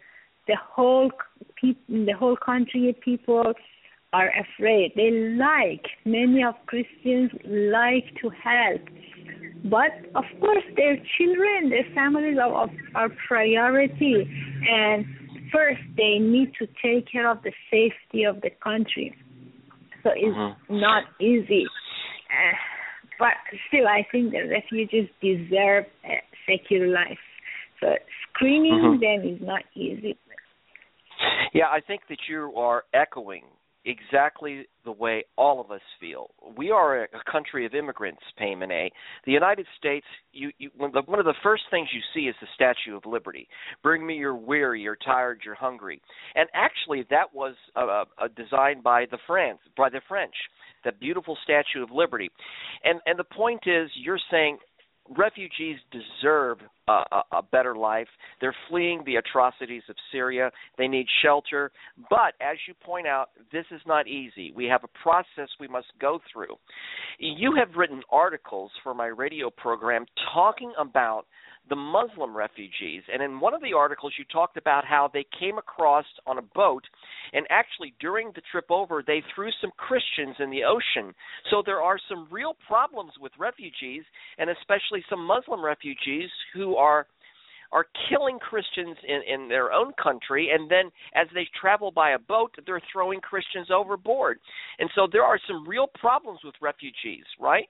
the whole pe- the whole country people are afraid. They like, many of Christians like to help. But, of course, their children, their families are, are priority. And first, they need to take care of the safety of the country. So it's mm-hmm. not easy. Uh, but still, I think the refugees deserve a secure life. So screening mm-hmm. them is not easy. Yeah, I think that you are echoing exactly the way all of us feel. We are a country of immigrants, Payman A. The United States, you, you, one of the first things you see is the Statue of Liberty. Bring me you're weary, you're tired, you're hungry. And actually that was uh, uh, designed by the France, by the French, that beautiful Statue of Liberty. And, and the point is, you're saying refugees deserve uh, a, a better life. They're fleeing the atrocities of Syria. They need shelter. But as you point out, this is not easy. We have a process we must go through. You have written articles for my radio program talking about the Muslim refugees. And in one of the articles, you talked about how they came across on a boat, and actually during the trip over, they threw some Christians in the ocean. So there are some real problems with refugees, and especially some Muslim refugees who are are killing Christians in, in their own country, and then as they travel by a boat, they're throwing Christians overboard. And so there are some real problems with refugees, right?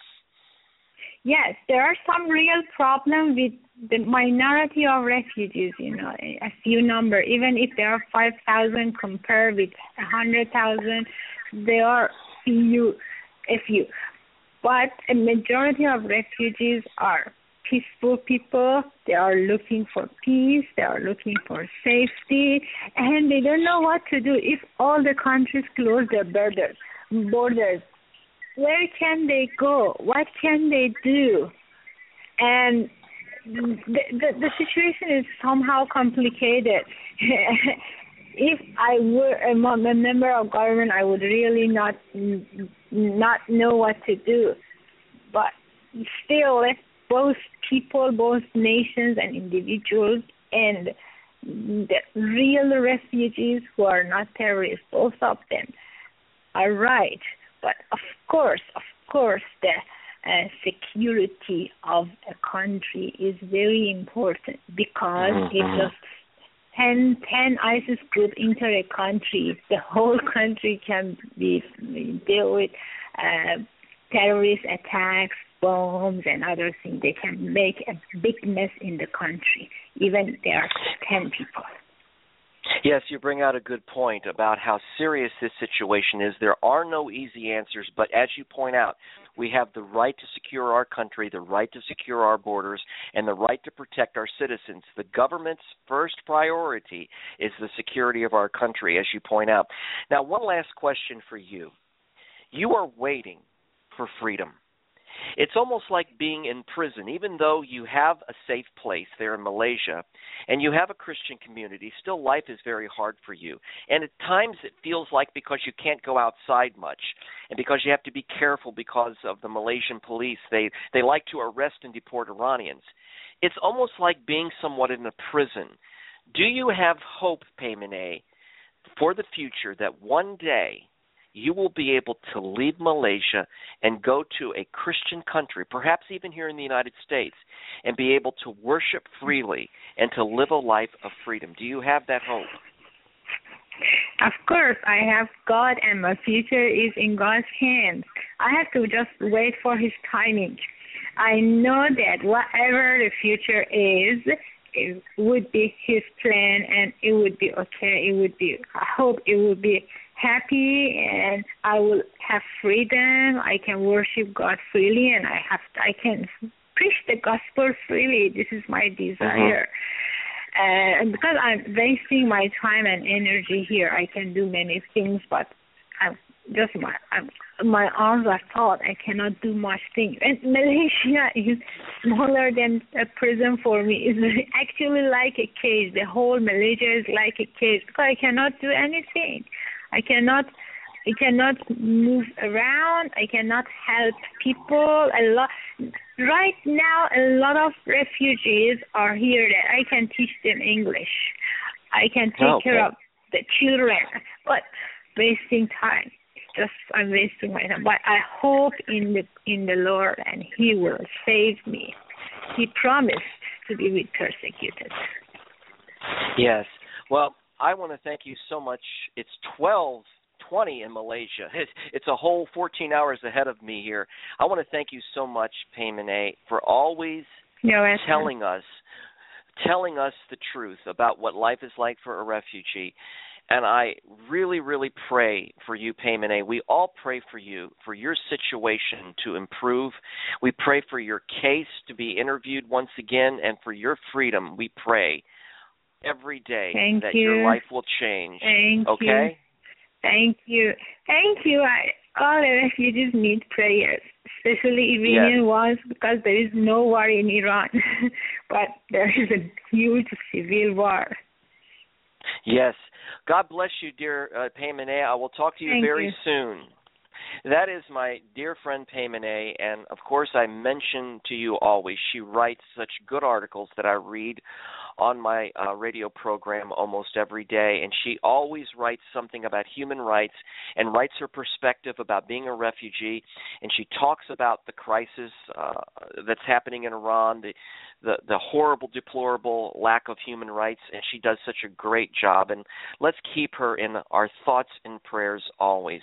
Yes, there are some real problems with the minority of refugees, you know, a few number. Even if there are five thousand compared with one hundred thousand, there are few, a few. But a majority of refugees are peaceful people. They are looking for peace. They are looking for safety. And they don't know what to do if all the countries close their borders. borders. Where can they go? What can they do? And the, the, the situation is somehow complicated. If I were a member of government, I would really not not know what to do. But still, if both people, both nations and individuals, and the real refugees who are not terrorists, both of them are right. But of course, of course, the uh, security of a country is very important, because mm-hmm. if just ten, ten ISIS group enter a country, the whole country can be deal with uh, terrorist attacks, bombs, and other things. They can make a big mess in the country, even if there are ten people. Yes, you bring out a good point about how serious this situation is. There are no easy answers, but as you point out, we have the right to secure our country, the right to secure our borders, and the right to protect our citizens. The government's first priority is the security of our country, as you point out. Now, one last question for you. You are waiting for freedom. It's almost like being in prison. Even though you have a safe place there in Malaysia and you have a Christian community, still life is very hard for you. And at times it feels like, because you can't go outside much and because you have to be careful because of the Malaysian police, they, they like to arrest and deport Iranians. It's almost like being somewhat in a prison. Do you have hope, Payman A, for the future that one day you will be able to leave Malaysia and go to a Christian country, perhaps even here in the United States, and be able to worship freely and to live a life of freedom? Do you have that hope? Of course, I have God, and my future is in God's hands. I have to just wait for His timing. I know that whatever the future is, it would be His plan, and it would be okay. It would be, I hope it would be happy, and I will have freedom. I can worship God freely, and I have I can preach the gospel freely. This is my desire. Uh-huh. And because I'm wasting my time and energy here, I can do many things, but I'm just my I'm, my arms are taut. I cannot do much things. And Malaysia is smaller than a prison for me. It's actually like a cage. The whole Malaysia is like a cage because I cannot do anything. I cannot, I cannot move around. I cannot help people. A lot right now, a lot of refugees are here that I can teach them English. I can take okay. care of the children, but wasting time. Just I'm wasting my time. But I hope in the in the Lord, and He will save me. He promised to be with persecuted. Yes. Well, I want to thank you so much. It's twelve twenty in Malaysia. It's, it's a whole fourteen hours ahead of me here. I want to thank you so much, Paymaneh, for always no, telling us, telling us the truth about what life is like for a refugee. And I really, really pray for you, Paymaneh. We all pray for you, for your situation to improve. We pray for your case to be interviewed once again, and for your freedom. We pray every day Thank that you. your life will change. Thank okay? you. Thank you. Thank you. I, all the refugees need prayers, especially Iranian yes. ones, because there is no war in Iran, but there is a huge civil war. Yes. God bless you, dear uh, Paymaneh. I will talk to you Thank very you. soon. That is my dear friend Paymaneh, and of course I mention to you always, she writes such good articles that I read on my uh, radio program almost every day, and she always writes something about human rights and writes her perspective about being a refugee, and she talks about the crisis uh, that's happening in Iran, the, the the horrible, deplorable lack of human rights, and she does such a great job, and let's keep her in our thoughts and prayers always.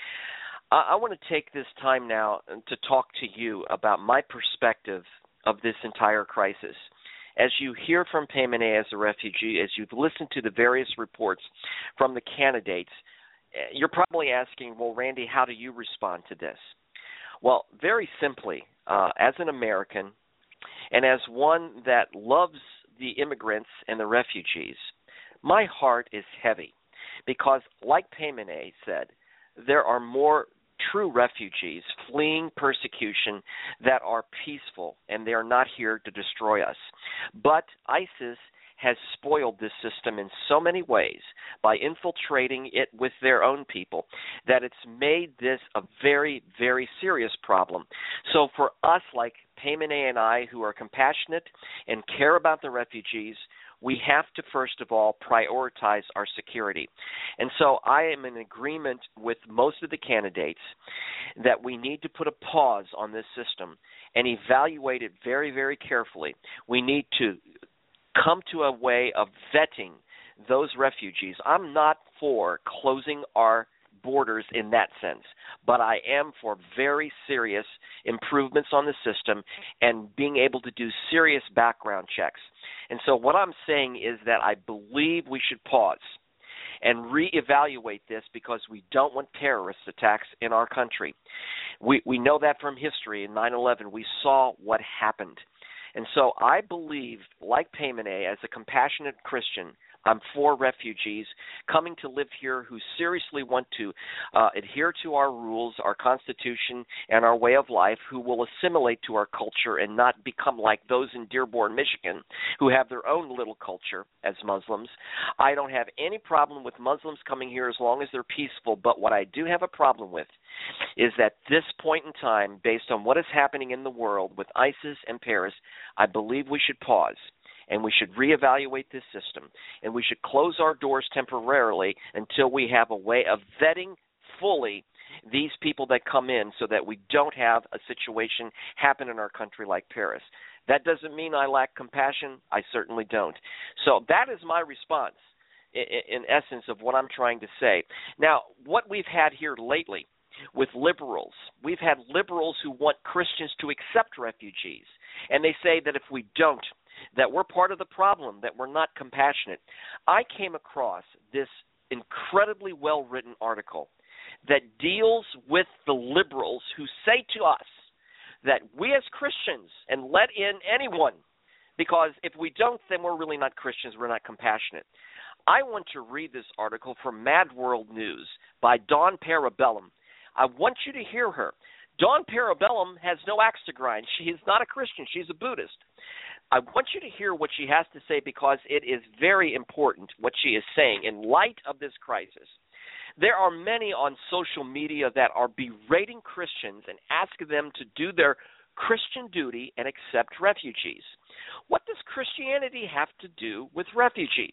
I want to take this time now to talk to you about my perspective of this entire crisis. As you hear from Paymaneh as a refugee, as you've listened to the various reports from the candidates, you're probably asking, well, Randy, how do you respond to this? Well, very simply, uh, as an American and as one that loves the immigrants and the refugees, my heart is heavy because, like Paymaneh said, there are more true refugees fleeing persecution that are peaceful, and they are not here to destroy us. But ISIS has spoiled this system in so many ways by infiltrating it with their own people that it's made this a very, very serious problem. So for us, like Paymaneh and I, who are compassionate and care about the refugees, we have to, first of all, prioritize our security. And so I am in agreement with most of the candidates that we need to put a pause on this system and evaluate it very, very carefully. We need to come to a way of vetting those refugees. I'm not for closing our borders in that sense, but I am for very serious improvements on the system and being able to do serious background checks. And so what I'm saying is that I believe we should pause and reevaluate this because we don't want terrorist attacks in our country. We we know that from history. In nine eleven, we saw what happened. And so I believe, like Paymaneh, as a compassionate Christian, I'm for refugees coming to live here who seriously want to uh, adhere to our rules, our Constitution, and our way of life, who will assimilate to our culture and not become like those in Dearborn, Michigan, who have their own little culture as Muslims. I don't have any problem with Muslims coming here as long as they're peaceful, but what I do have a problem with is that this point in time, based on what is happening in the world with ISIS and Paris, I believe we should pause. And we should reevaluate this system. And we should close our doors temporarily until we have a way of vetting fully these people that come in so that we don't have a situation happen in our country like Paris. That doesn't mean I lack compassion. I certainly don't. So that is my response, in, in essence, of what I'm trying to say. Now, what we've had here lately with liberals, we've had liberals who want Christians to accept refugees. And they say that if we don't, that we're part of the problem, that we're not compassionate. I came across this incredibly well-written article that deals with the liberals who say to us that we as Christians, and let in anyone, because if we don't, then we're really not Christians, we're not compassionate. I want to read this article from Mad World News by Dawn Parabellum. I want you to hear her. Dawn Parabellum has no axe to grind. She is not a Christian. She's a Buddhist. I want you to hear what she has to say because it is very important what she is saying in light of this crisis. There are many on social media that are berating Christians and asking them to do their Christian duty and accept refugees. What does Christianity have to do with refugees?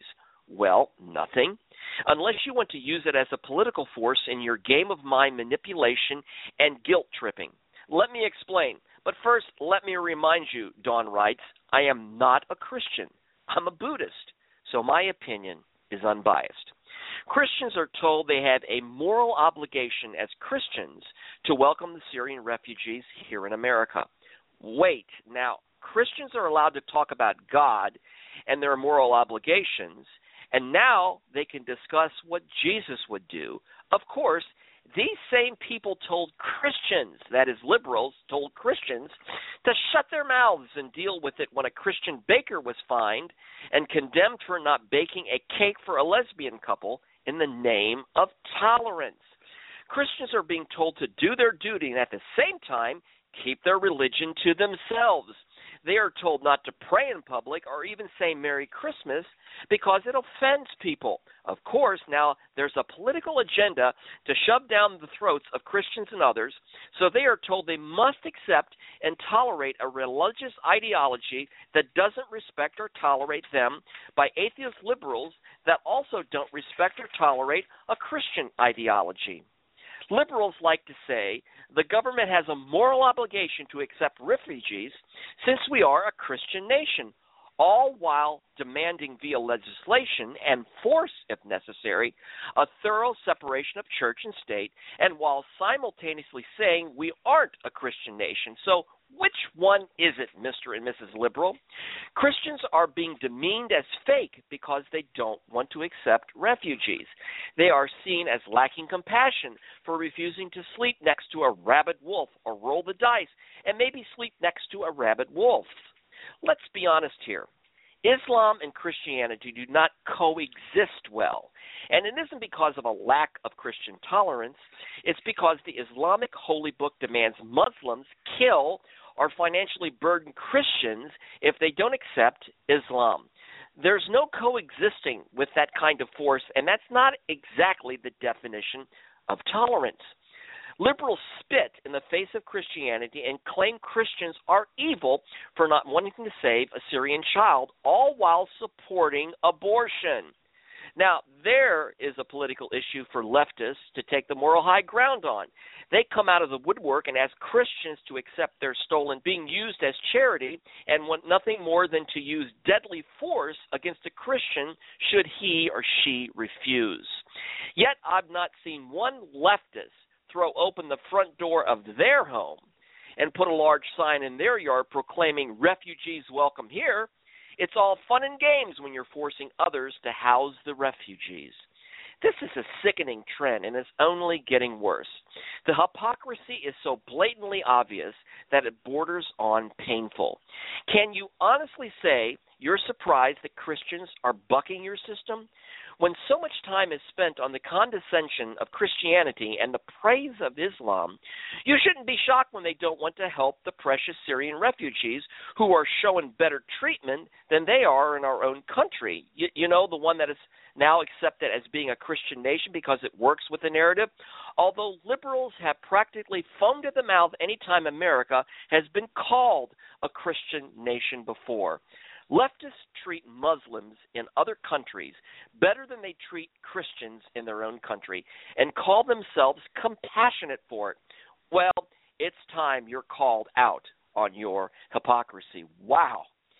Well, nothing. Unless you want to use it as a political force in your game of mind manipulation and guilt tripping. Let me explain. But first, let me remind you, Dawn writes, I am not a Christian. I'm a Buddhist, so my opinion is unbiased. Christians are told they have a moral obligation as Christians to welcome the Syrian refugees here in America. Wait, now, Christians are allowed to talk about God and their moral obligations, and now they can discuss what Jesus would do. Of course, these same people told Christians, that is liberals, told Christians to shut their mouths and deal with it when a Christian baker was fined and condemned for not baking a cake for a lesbian couple in the name of tolerance. Christians are being told to do their duty and at the same time keep their religion to themselves. They are told not to pray in public or even say Merry Christmas because it offends people. Of course, now there's a political agenda to shove down the throats of Christians and others, so they are told they must accept and tolerate a religious ideology that doesn't respect or tolerate them by atheist liberals that also don't respect or tolerate a Christian ideology. Liberals like to say the government has a moral obligation to accept refugees since we are a Christian nation, all while demanding via legislation and force, if necessary, a thorough separation of church and state, and while simultaneously saying we aren't a Christian nation. So which one is it, Mister and Missus Liberal? Christians are being demeaned as fake because they don't want to accept refugees. They are seen as lacking compassion for refusing to sleep next to a rabid wolf or roll the dice and maybe sleep next to a rabid wolf. Let's be honest here. Islam and Christianity do not coexist well. And it isn't because of a lack of Christian tolerance. It's because the Islamic holy book demands Muslims kill or financially burden Christians if they don't accept Islam. There's no coexisting with that kind of force, and that's not exactly the definition of tolerance. Liberals spit in the face of Christianity and claim Christians are evil for not wanting to save a Syrian child, all while supporting abortion. Now, there is a political issue for leftists to take the moral high ground on. They come out of the woodwork and ask Christians to accept their stolen being used as charity and want nothing more than to use deadly force against a Christian should he or she refuse. Yet I've not seen one leftist throw open the front door of their home and put a large sign in their yard proclaiming refugees welcome here. It's all fun and games when you're forcing others to house the refugees. This is a sickening trend, and it's only getting worse. The hypocrisy is so blatantly obvious that it borders on painful. Can you honestly say you're surprised that Christians are bucking your system? When so much time is spent on the condescension of Christianity and the praise of Islam, you shouldn't be shocked when they don't want to help the precious Syrian refugees who are showing better treatment than they are in our own country. You, you know, the one that is now accepted as being a Christian nation because it works with the narrative. Although liberals have practically foamed at the mouth any time America has been called a Christian nation before. Leftists treat Muslims in other countries better than they treat Christians in their own country and call themselves compassionate for it. Well, it's time you're called out on your hypocrisy. Wow.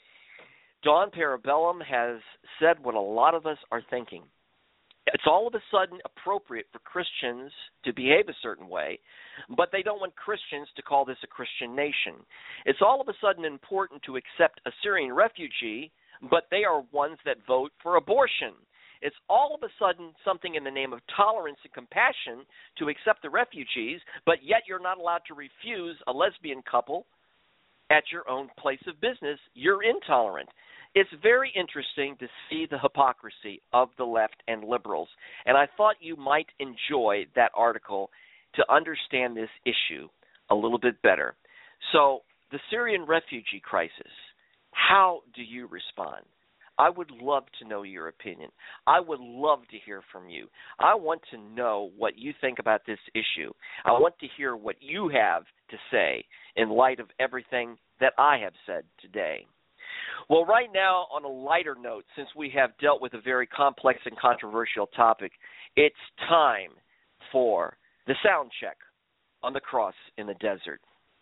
Dawn Parabellum has said what a lot of us are thinking. It's all of a sudden appropriate for Christians to behave a certain way, but they don't want Christians to call this a Christian nation. It's all of a sudden important to accept a Syrian refugee, but they are ones that vote for abortion. It's all of a sudden something in the name of tolerance and compassion to accept the refugees, but yet you're not allowed to refuse a lesbian couple at your own place of business. You're intolerant. It's very interesting to see the hypocrisy of the left and liberals, and I thought you might enjoy that article to understand this issue a little bit better. So, the Syrian refugee crisis, how do you respond? I would love to know your opinion. I would love to hear from you. I want to know what you think about this issue. I want to hear what you have to say in light of everything that I have said today. Well, right now, on a lighter note, since we have dealt with a very complex and controversial topic, it's time for the sound check on the cross in the desert.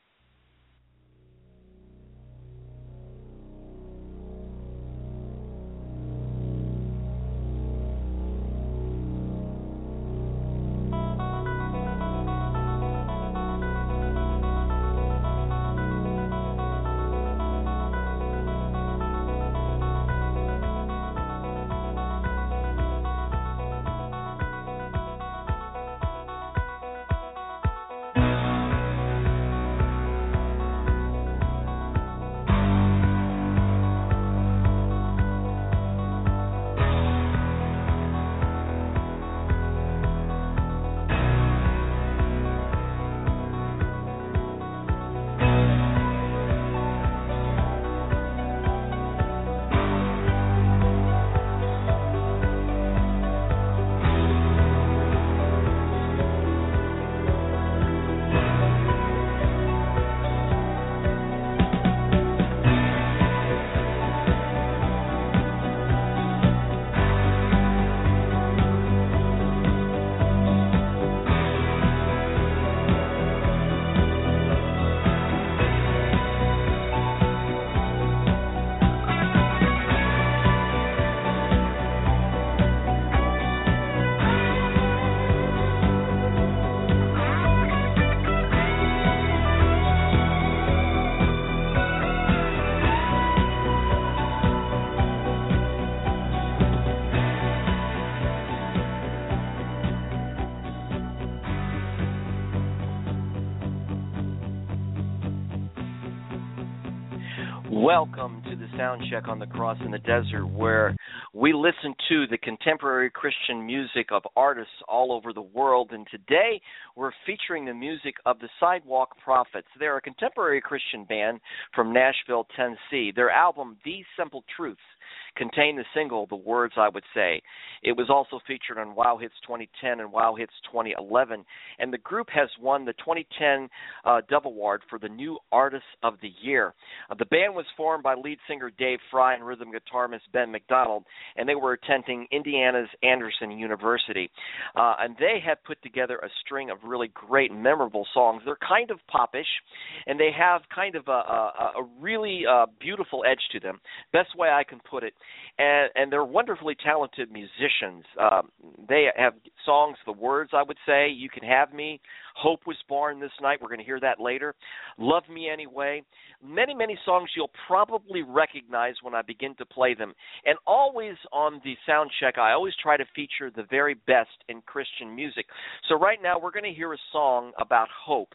Welcome to the Sound Check on the Cross in the Desert, where we listen to the contemporary Christian music of artists all over the world. And today we're featuring the music of the Sidewalk Prophets. They're a contemporary Christian band from Nashville, Tennessee. Their album, These Simple Truths, contained the single, The Words I Would Say. It was also featured on Wow Hits twenty ten and Wow Hits twenty eleven, and the group has won the twenty ten uh, Dove Award for the New Artist of the Year. Uh, the band was formed by lead singer Dave Fry and rhythm guitarist Ben McDonald, and they were attending Indiana's Anderson University. Uh, and they have put together a string of really great, memorable songs. They're kind of popish, and they have kind of a, a, a really uh, beautiful edge to them. Best way I can put it. And, and they're wonderfully talented musicians. Um, they have songs, The Words I Would Say, You Can Have Me, Hope Was Born This Night, we're going to hear that later, Love Me Anyway. Many, many songs you'll probably recognize when I begin to play them. And always on the sound check, I always try to feature the very best in Christian music. So right now we're going to hear a song about hope,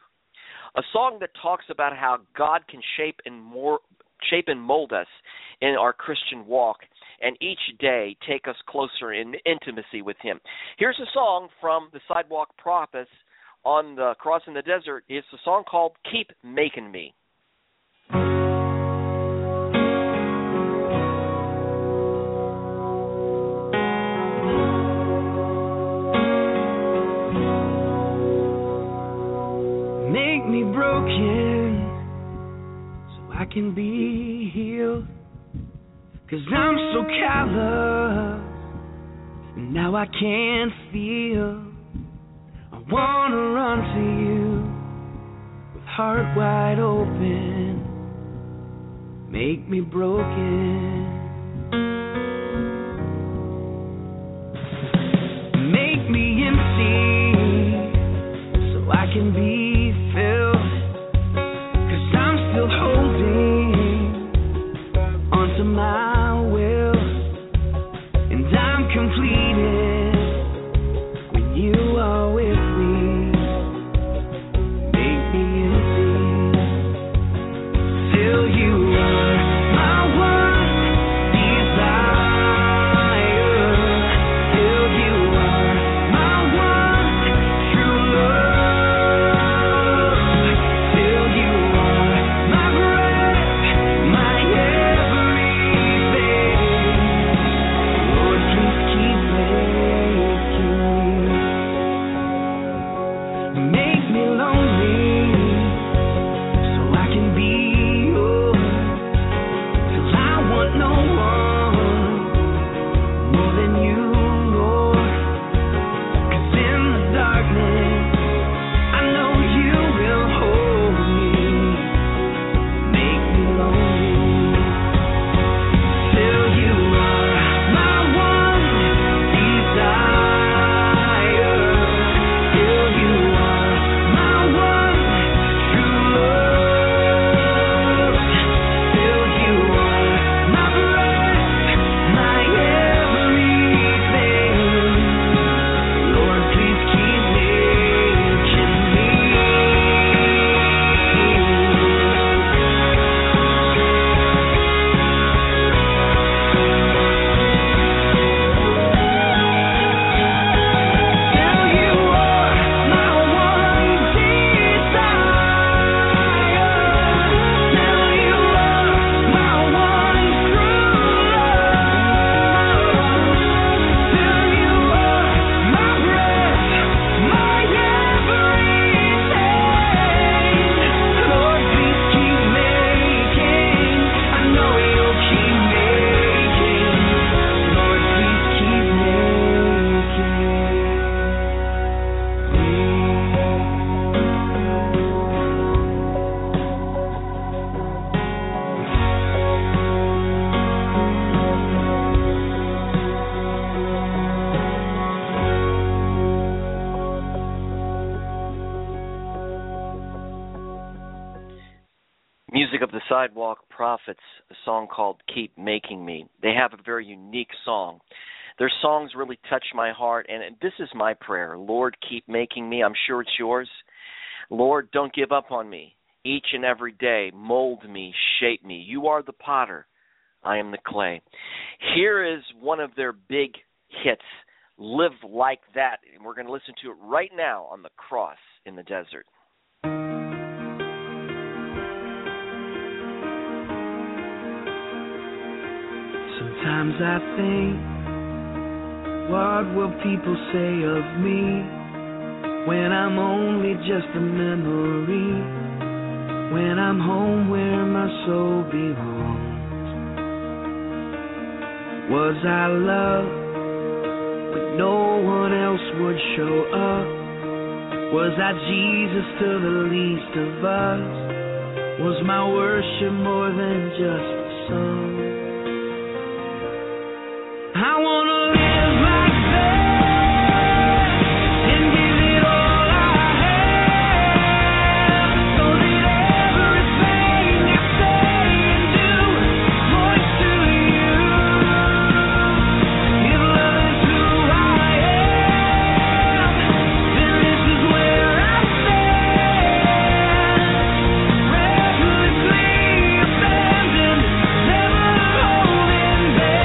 a song that talks about how God can shape and more shape and mold us in our Christian walk, and each day take us closer in intimacy with Him. Here's a song from the Sidewalk Prophets on the Cross in the Desert. It's a song called Keep Making Me. Make me broken so I can be healed, 'cause I'm so callous and now I can't feel. I wanna run to you with heart wide open. Make me broken. Make me empty so I can be filled, 'cause I'm still holding onto my will, and I'm completed when you are with me. Make me empty till you are my one Music of the Sidewalk Prophets, a song called Keep Making Me. They have a very unique song. Their songs really touch my heart, and this is my prayer. Lord, keep making me. I'm sure it's yours. Lord, don't give up on me. Each and every day, mold me, shape me. You are the potter. I am the clay. Here is one of their big hits, Live Like That. And we're going to listen to it right now on The Cross in the Desert. Sometimes I think, what will people say of me when I'm only just a memory, when I'm home where my soul belongs? Was I loved when no one else would show up? Was I Jesus to the least of us? Was my worship more than just a song? I wanna live like that and give it all I have, so that everything I say and do points to you. If love is who I am, then this is where I stand, recklessly abandoned, never holding back.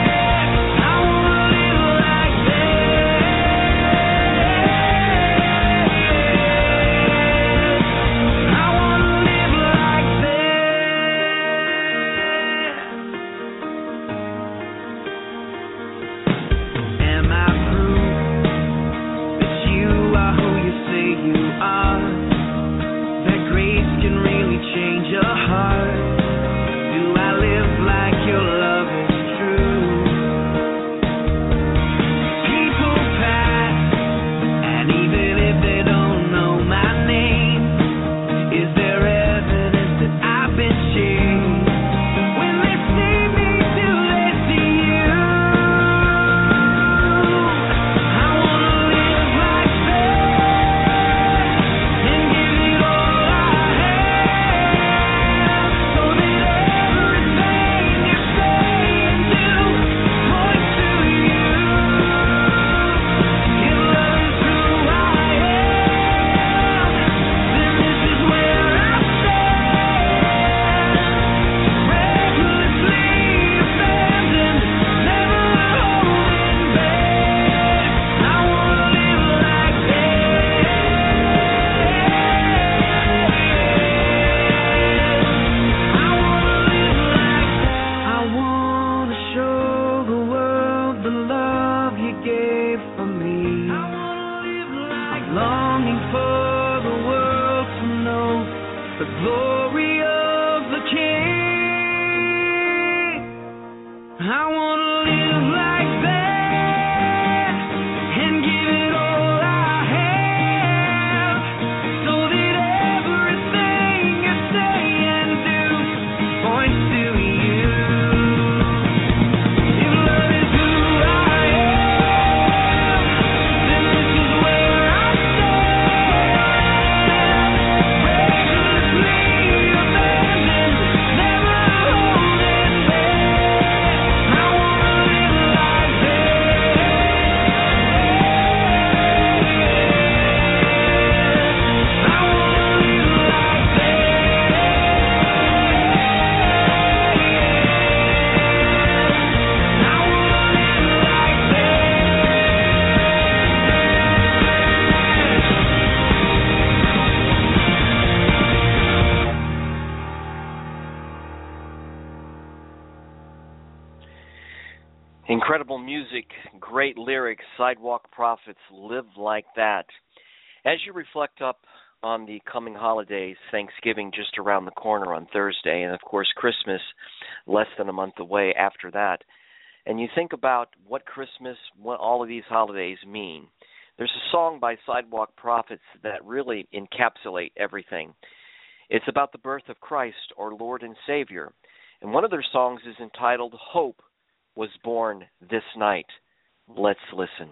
Incredible music, great lyrics, Sidewalk Prophets, Live Like That. As you reflect up on the coming holidays, Thanksgiving just around the corner on Thursday, and of course Christmas less than a month away after that, and you think about what Christmas, what all of these holidays mean, there's a song by Sidewalk Prophets that really encapsulate everything. It's about the birth of Christ, our Lord and Savior, and one of their songs is entitled Hope Was Born This Night. Let's listen.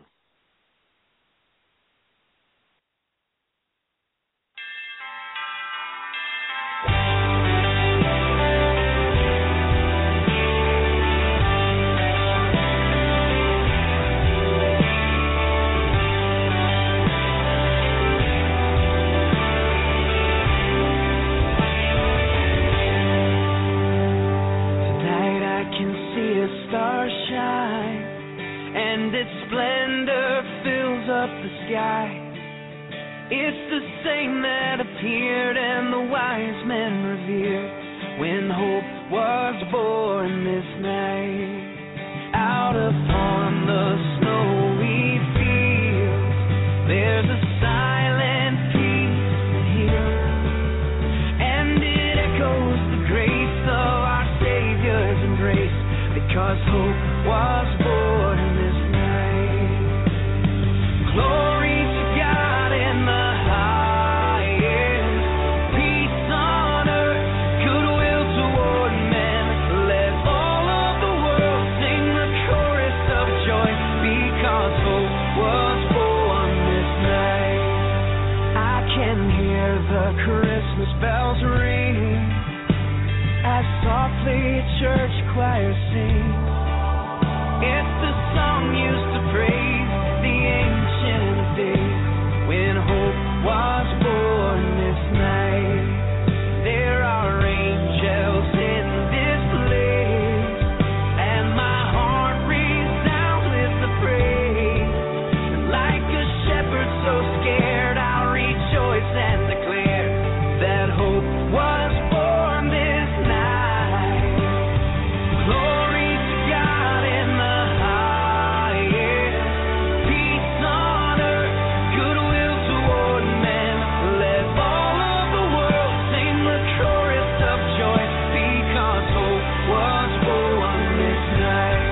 It's the same that appeared and the wise men revered when hope was born this night. Out upon the snowy fields, there's a silent peace here, and it echoes the grace of our Savior's embrace, because hope was born this night. Glory to God in the highest, peace on earth, goodwill toward men. Let all of the world sing the chorus of joy, because hope was born this night. I can hear the Christmas bells ring as softly church choirs sing. It's the song used to praise the ancient of days when hope was born this night. There are angels in this place, and my heart resounds with the praise. And like a shepherd so scared, I'll rejoice and declare that hope was born this night. Glory to God in the highest, peace on earth, goodwill toward men. Let all of the world sing the chorus of joy, because hope was born this night.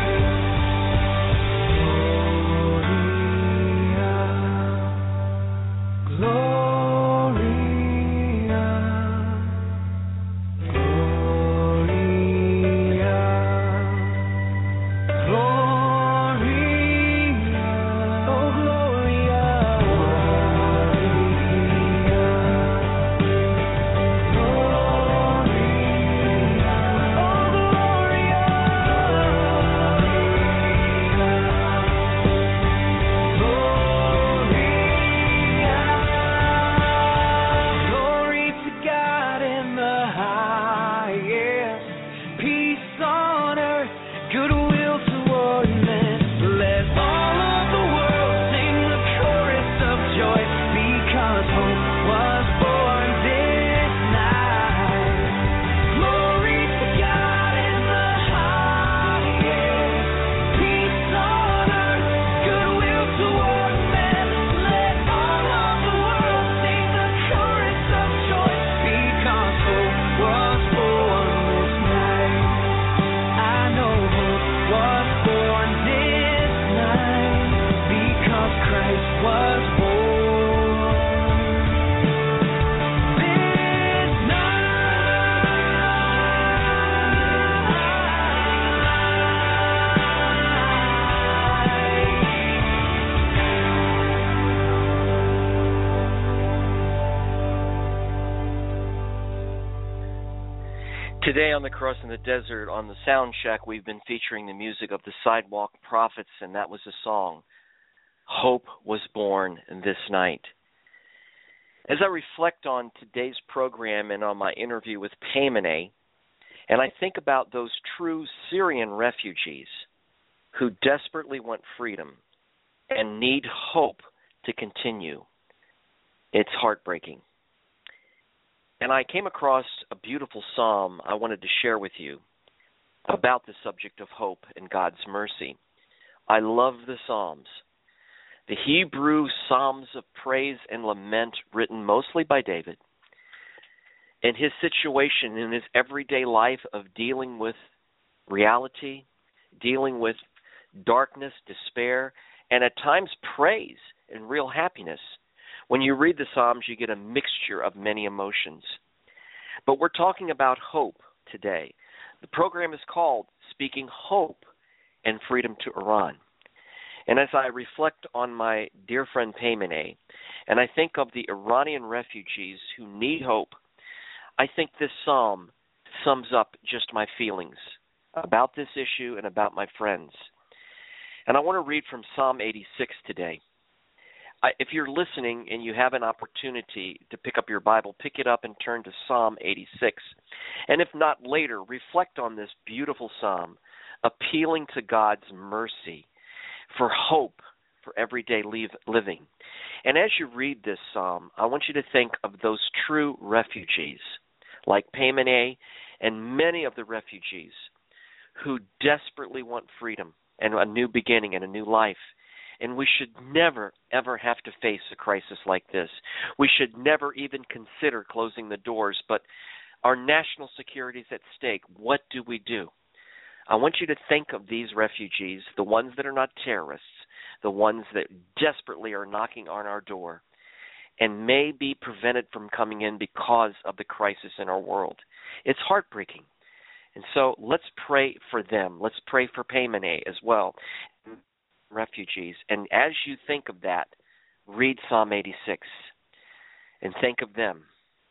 Gloria, Gloria, Gloria, Gloria, oh Gloria, glory to God in the highest, peace on earth, goodwill toward men. Let all of the world sing the chorus of joy, because hope was born this night. Glory to God in the highest, peace on earth, goodwill toward men. Let all of the world sing the chorus of joy, because hope was born this night. I know hope was born this night, because Christ was born this Today on the Crossing the Desert, on the Sound Shack, we've been featuring the music of the Sidewalk Prophets, and that was a song, Hope Was Born This Night. As I reflect on today's program and on my interview with Paymaneh, and I think about those true Syrian refugees who desperately want freedom and need hope to continue, it's heartbreaking. And I came across a beautiful psalm I wanted to share with you about the subject of hope and God's mercy. I love the Psalms. The Hebrew Psalms of praise and lament written mostly by David, in his situation, in his everyday life of dealing with reality, dealing with darkness, despair, and at times praise and real happiness. When you read the Psalms, you get a mixture of many emotions. But we're talking about hope today. The program is called Speaking Hope and Freedom to Iran. And as I reflect on my dear friend Paymaneh, and I think of the Iranian refugees who need hope, I think this psalm sums up just my feelings about this issue and about my friends. And I want to read from Psalm eighty-six today. I, if you're listening and you have an opportunity to pick up your Bible, pick it up and turn to Psalm eighty-six. And if not later, reflect on this beautiful psalm, appealing to God's mercy for hope for everyday living. And as you read this psalm, I want you to think of those true refugees, like Payman and many of the refugees who desperately want freedom and a new beginning and a new life. And we should never, ever have to face a crisis like this. We should never even consider closing the doors, but our national security is at stake. What do we do? I want you to think of these refugees, the ones that are not terrorists, the ones that desperately are knocking on our door and may be prevented from coming in because of the crisis in our world. It's heartbreaking. And so let's pray for them. Let's pray for Payman as well, refugees. And as you think of that, read Psalm eighty-six and think of them.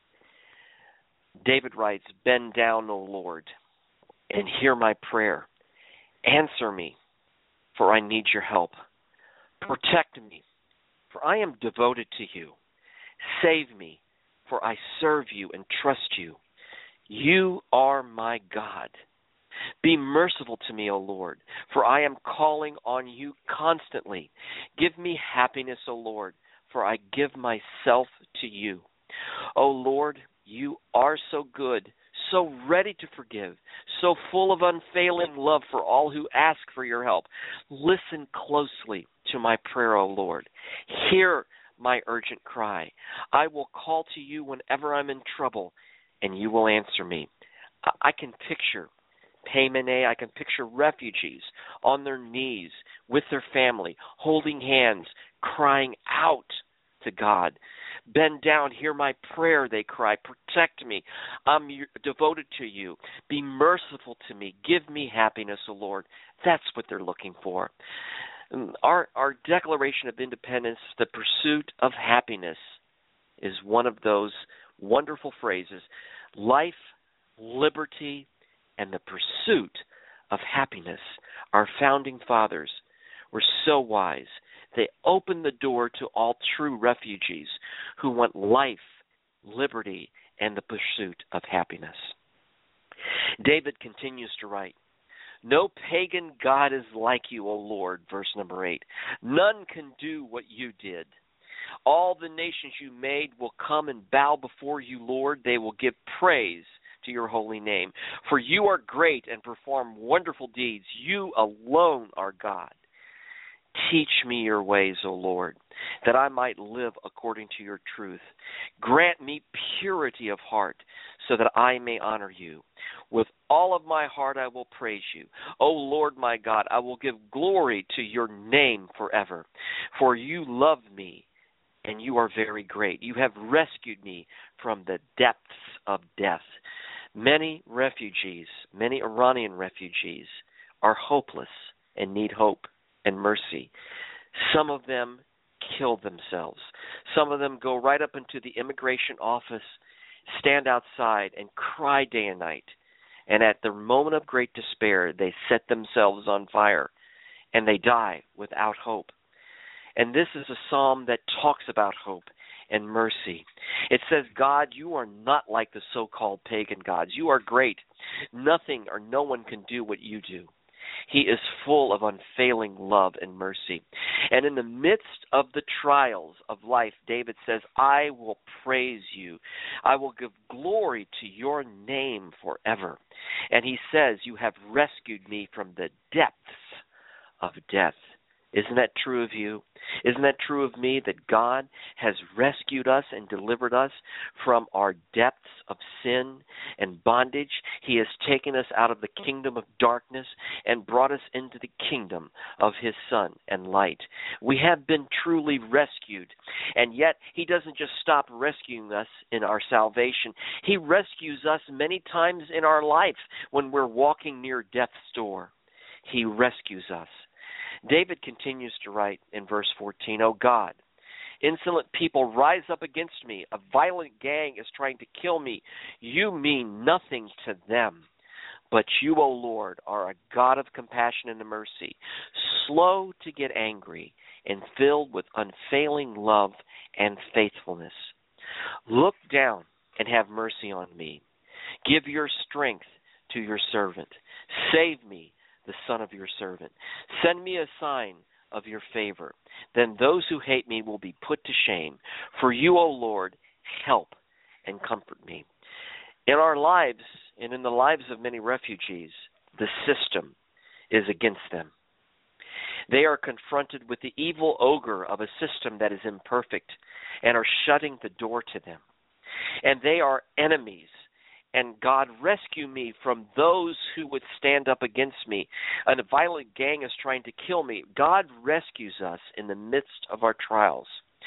David writes, "Bend down, O Lord, and hear my prayer. Answer me, for I need your help. Protect me, for I am devoted to you. Save me, for I serve you and trust you. You are my God. Be merciful to me, O Lord, for I am calling on you constantly. Give me happiness, O Lord, for I give myself to you. O Lord, you are so good, so ready to forgive, so full of unfailing love for all who ask for your help. Listen closely to my prayer, O Lord. Hear my urgent cry. I will call to you whenever I'm in trouble, and you will answer me." I can picture Payman, I can picture refugees on their knees with their family, holding hands, crying out to God. "Bend down, hear my prayer," they cry. "Protect me. I'm devoted to you. Be merciful to me. Give me happiness, O Lord." That's what they're looking for. Our, our Declaration of Independence, the pursuit of happiness, is one of those wonderful phrases. Life, liberty, and the pursuit of happiness. Our founding fathers were so wise. They opened the door to all true refugees who want life, liberty, and the pursuit of happiness. David continues to write, "No pagan god is like you, O Lord," verse number eight. "None can do what you did. All the nations you made will come and bow before you, Lord. They will give praise to your holy name. For you are great and perform wonderful deeds. You alone are God. Teach me your ways, O Lord, that I might live according to your truth. Grant me purity of heart, so that I may honor you. With all of my heart I will praise you. O Lord my God, I will give glory to your name forever. For you love me, and you are very great. You have rescued me from the depths of death." Many refugees, many Iranian refugees, are hopeless and need hope and mercy. Some of them kill themselves. Some of them go right up into the immigration office, stand outside, and cry day and night. And at the moment of great despair, they set themselves on fire, and they die without hope. And this is a psalm that talks about hope and mercy. It says, "God, you are not like the so-called pagan gods. You are great. Nothing or no one can do what you do. He is full of unfailing love and mercy." And in the midst of the trials of life, David says, "I will praise you. I will give glory to your name forever." And he says, "You have rescued me from the depths of death." Isn't that true of you? Isn't that true of me, that God has rescued us and delivered us from our depths of sin and bondage? He has taken us out of the kingdom of darkness and brought us into the kingdom of his Son and light. We have been truly rescued. And yet, he doesn't just stop rescuing us in our salvation. He rescues us many times in our life when we're walking near death's door. He rescues us. David continues to write in verse fourteen, "O God, insolent people rise up against me. A violent gang is trying to kill me. You mean nothing to them. But you, O Lord, are a God of compassion and mercy, slow to get angry, and filled with unfailing love and faithfulness. Look down and have mercy on me. Give your strength to your servant. Save me, the son of your servant. Send me a sign of your favor. Then those who hate me will be put to shame. For you, O Lord, help and comfort me. In our lives and in the lives of many refugees, the system is against them. They are confronted with the evil ogre of a system that is imperfect and are shutting the door to them. And they are enemies. And God, rescue me from those who would stand up against me. And a violent gang is trying to kill me. God rescues us in the midst of our trials.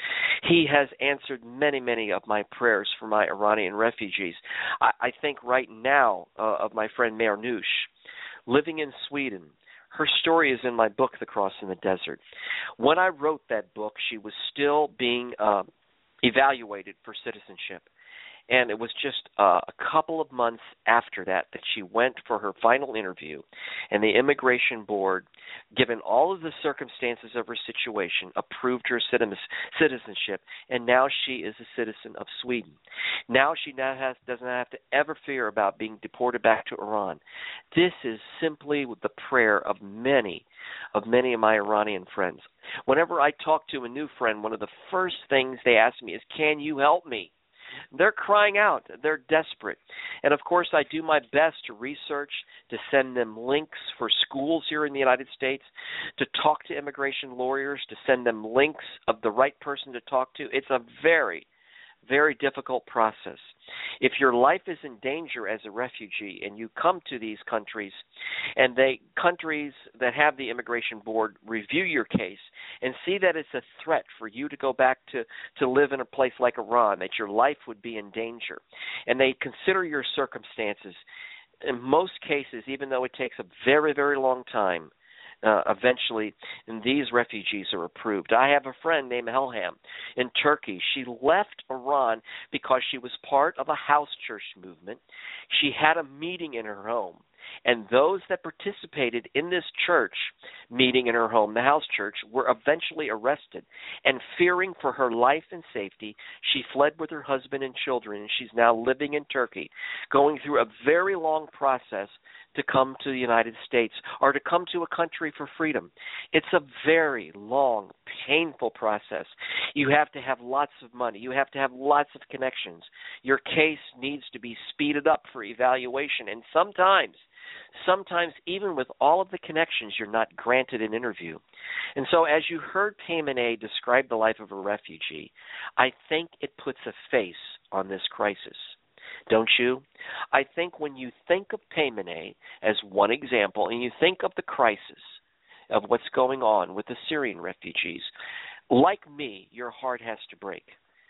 He has answered many, many of my prayers for my Iranian refugees. I, I think right now uh, of my friend Marnoush, living in Sweden. Her story is in my book, The Cross in the Desert. When I wrote that book, she was still being uh, evaluated for citizenship. And it was just uh, a couple of months after that that she went for her final interview, and the immigration board, given all of the circumstances of her situation, approved her citizenship, and now she is a citizen of Sweden. Now she now has, doesn't have to ever fear about being deported back to Iran. This is simply the prayer of many, of many of my Iranian friends. Whenever I talk to a new friend, one of the first things they ask me is, can you help me? They're crying out. They're desperate. And, of course, I do my best to research, to send them links for schools here in the United States, to talk to immigration lawyers, to send them links of the right person to talk to. It's a very, very difficult process. If your life is in danger as a refugee and you come to these countries, and they countries that have the immigration board review your case and see that it's a threat for you to go back to, to live in a place like Iran, that your life would be in danger, and they consider your circumstances, in most cases, even though it takes a very, very long time, Uh, eventually, and these refugees are approved. I have a friend named Helham in Turkey. She left Iran because she was part of a house church movement. She had a meeting in her home, and those that participated in this church meeting in her home, the house church, were eventually arrested. And fearing for her life and safety, she fled with her husband and children, and she's now living in Turkey, going through a very long process to come to the United States or to come to a country for freedom. It's a very long, painful process. You have to have lots of money. You have to have lots of connections. Your case needs to be speeded up for evaluation. And sometimes, sometimes even with all of the connections, you're not granted an interview. And so as you heard Paymaneh describe the life of a refugee, I think it puts a face on this crisis. Don't you? I think when you think of Paymaneh as one example, and you think of the crisis of what's going on with the Syrian refugees, like me, your heart has to break.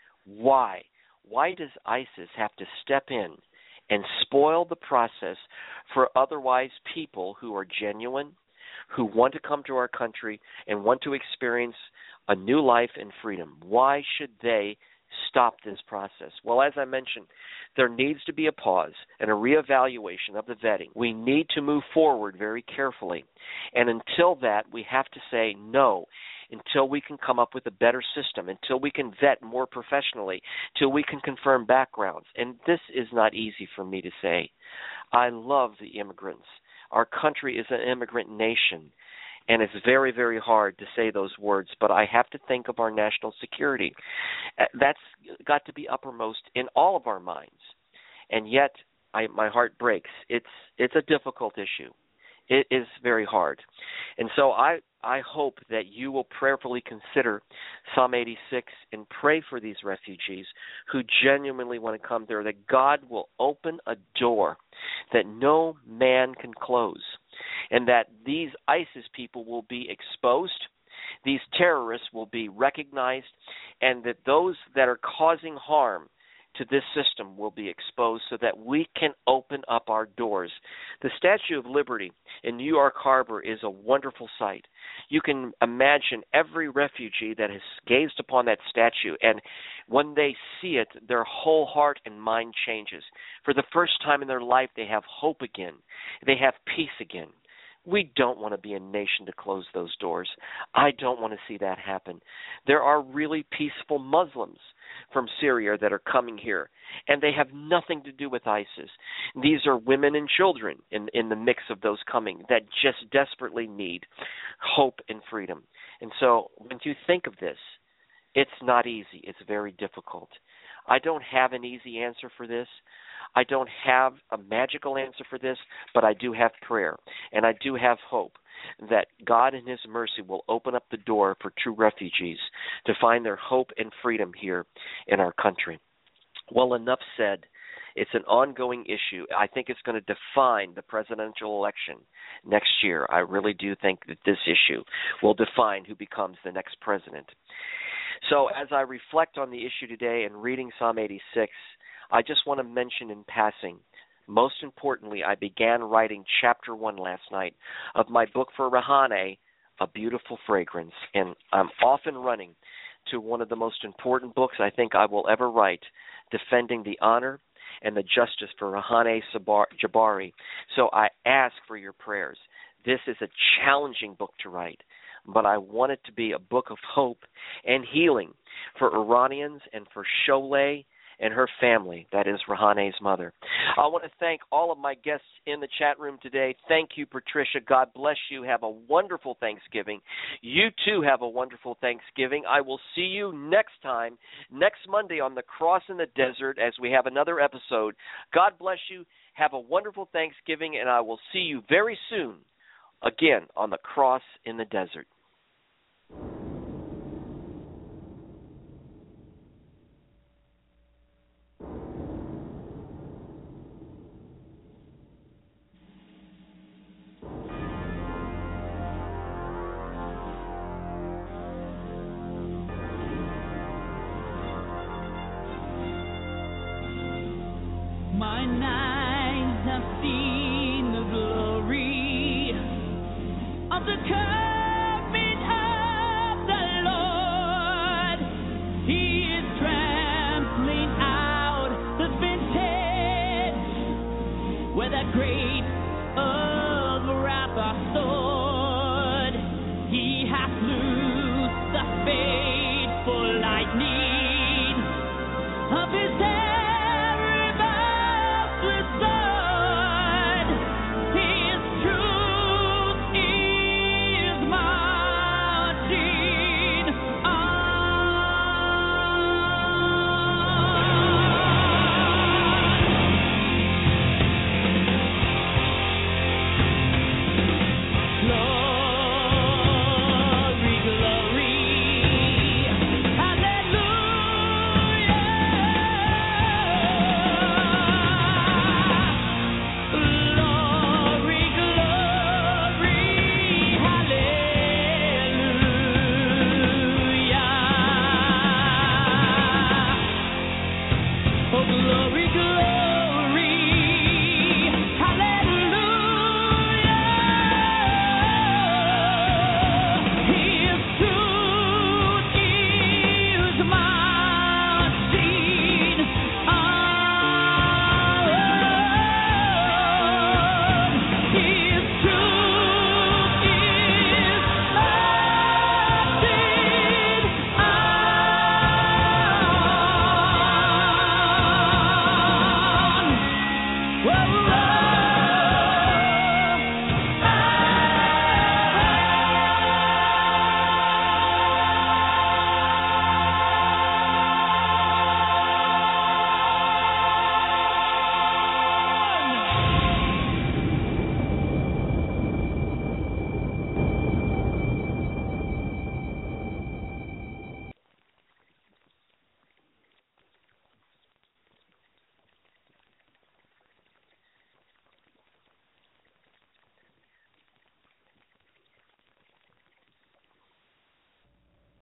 Why? Why does ISIS have to step in and spoil the process for otherwise people who are genuine, who want to come to our country and want to experience a new life and freedom? Why should they stop this process? Well, as I mentioned, there needs to be a pause and a reevaluation of the vetting. We need to move forward very carefully. And until that, we have to say no, until we can come up with a better system, until we can vet more professionally, until we can confirm backgrounds. And this is not easy for me to say. I love the immigrants. Our country is an immigrant nation. And it's very, very hard to say those words, but I have to think of our national security. That's got to be uppermost in all of our minds. And yet, I, my heart breaks. It's it's a difficult issue. It is very hard. And so I, I hope that you will prayerfully consider Psalm eighty-six and pray for these refugees who genuinely want to come there, that God will open a door that no man can close, and that these ISIS people will be exposed, these terrorists will be recognized, and that those that are causing harm to this system will be exposed so that we can open up our doors. The Statue of Liberty in New York Harbor is a wonderful sight. You can imagine every refugee that has gazed upon that statue, and when they see it, their whole heart and mind changes. For the first time in their life, they have hope again. They have peace again. We don't want to be a nation to close those doors. I don't want to see that happen. There are really peaceful Muslims from Syria that are coming here, and they have nothing to do with ISIS. These are women and children in, in the mix of those coming that just desperately need hope and freedom. And so when you think of this, it's not easy. It's very difficult. I don't have an easy answer for this. I don't have a magical answer for this, but I do have prayer, and I do have hope that God in His mercy will open up the door for true refugees to find their hope and freedom here in our country. Well, enough said. It's an ongoing issue. I think it's going to define the presidential election next year. I really do think that this issue will define who becomes the next president. So as I reflect on the issue today and reading Psalm eighty-six, I just want to mention in passing, most importantly, I began writing chapter one last night of my book for Rahane, A Beautiful Fragrance, and I'm off and running to one of the most important books I think I will ever write, Defending the Honor and the Justice for Rahane Jabari. So I ask for your prayers. This is a challenging book to write, but I want it to be a book of hope and healing for Iranians and for Sholeh and her family, that is Rahane's mother. I want to thank all of my guests in the chat room today. Thank you, Patricia. God bless you. Have a wonderful Thanksgiving. You, too, have a wonderful Thanksgiving. I will see you next time, next Monday on The Cross in the Desert as we have another episode. God bless you. Have a wonderful Thanksgiving, and I will see you very soon again on The Cross in the Desert. My eyes have seen the glory of the coming of the Lord. He is trampling out the vintage where the great of wrath are stored. He hath loosed the fateful lightning of His hand. Glory, glory.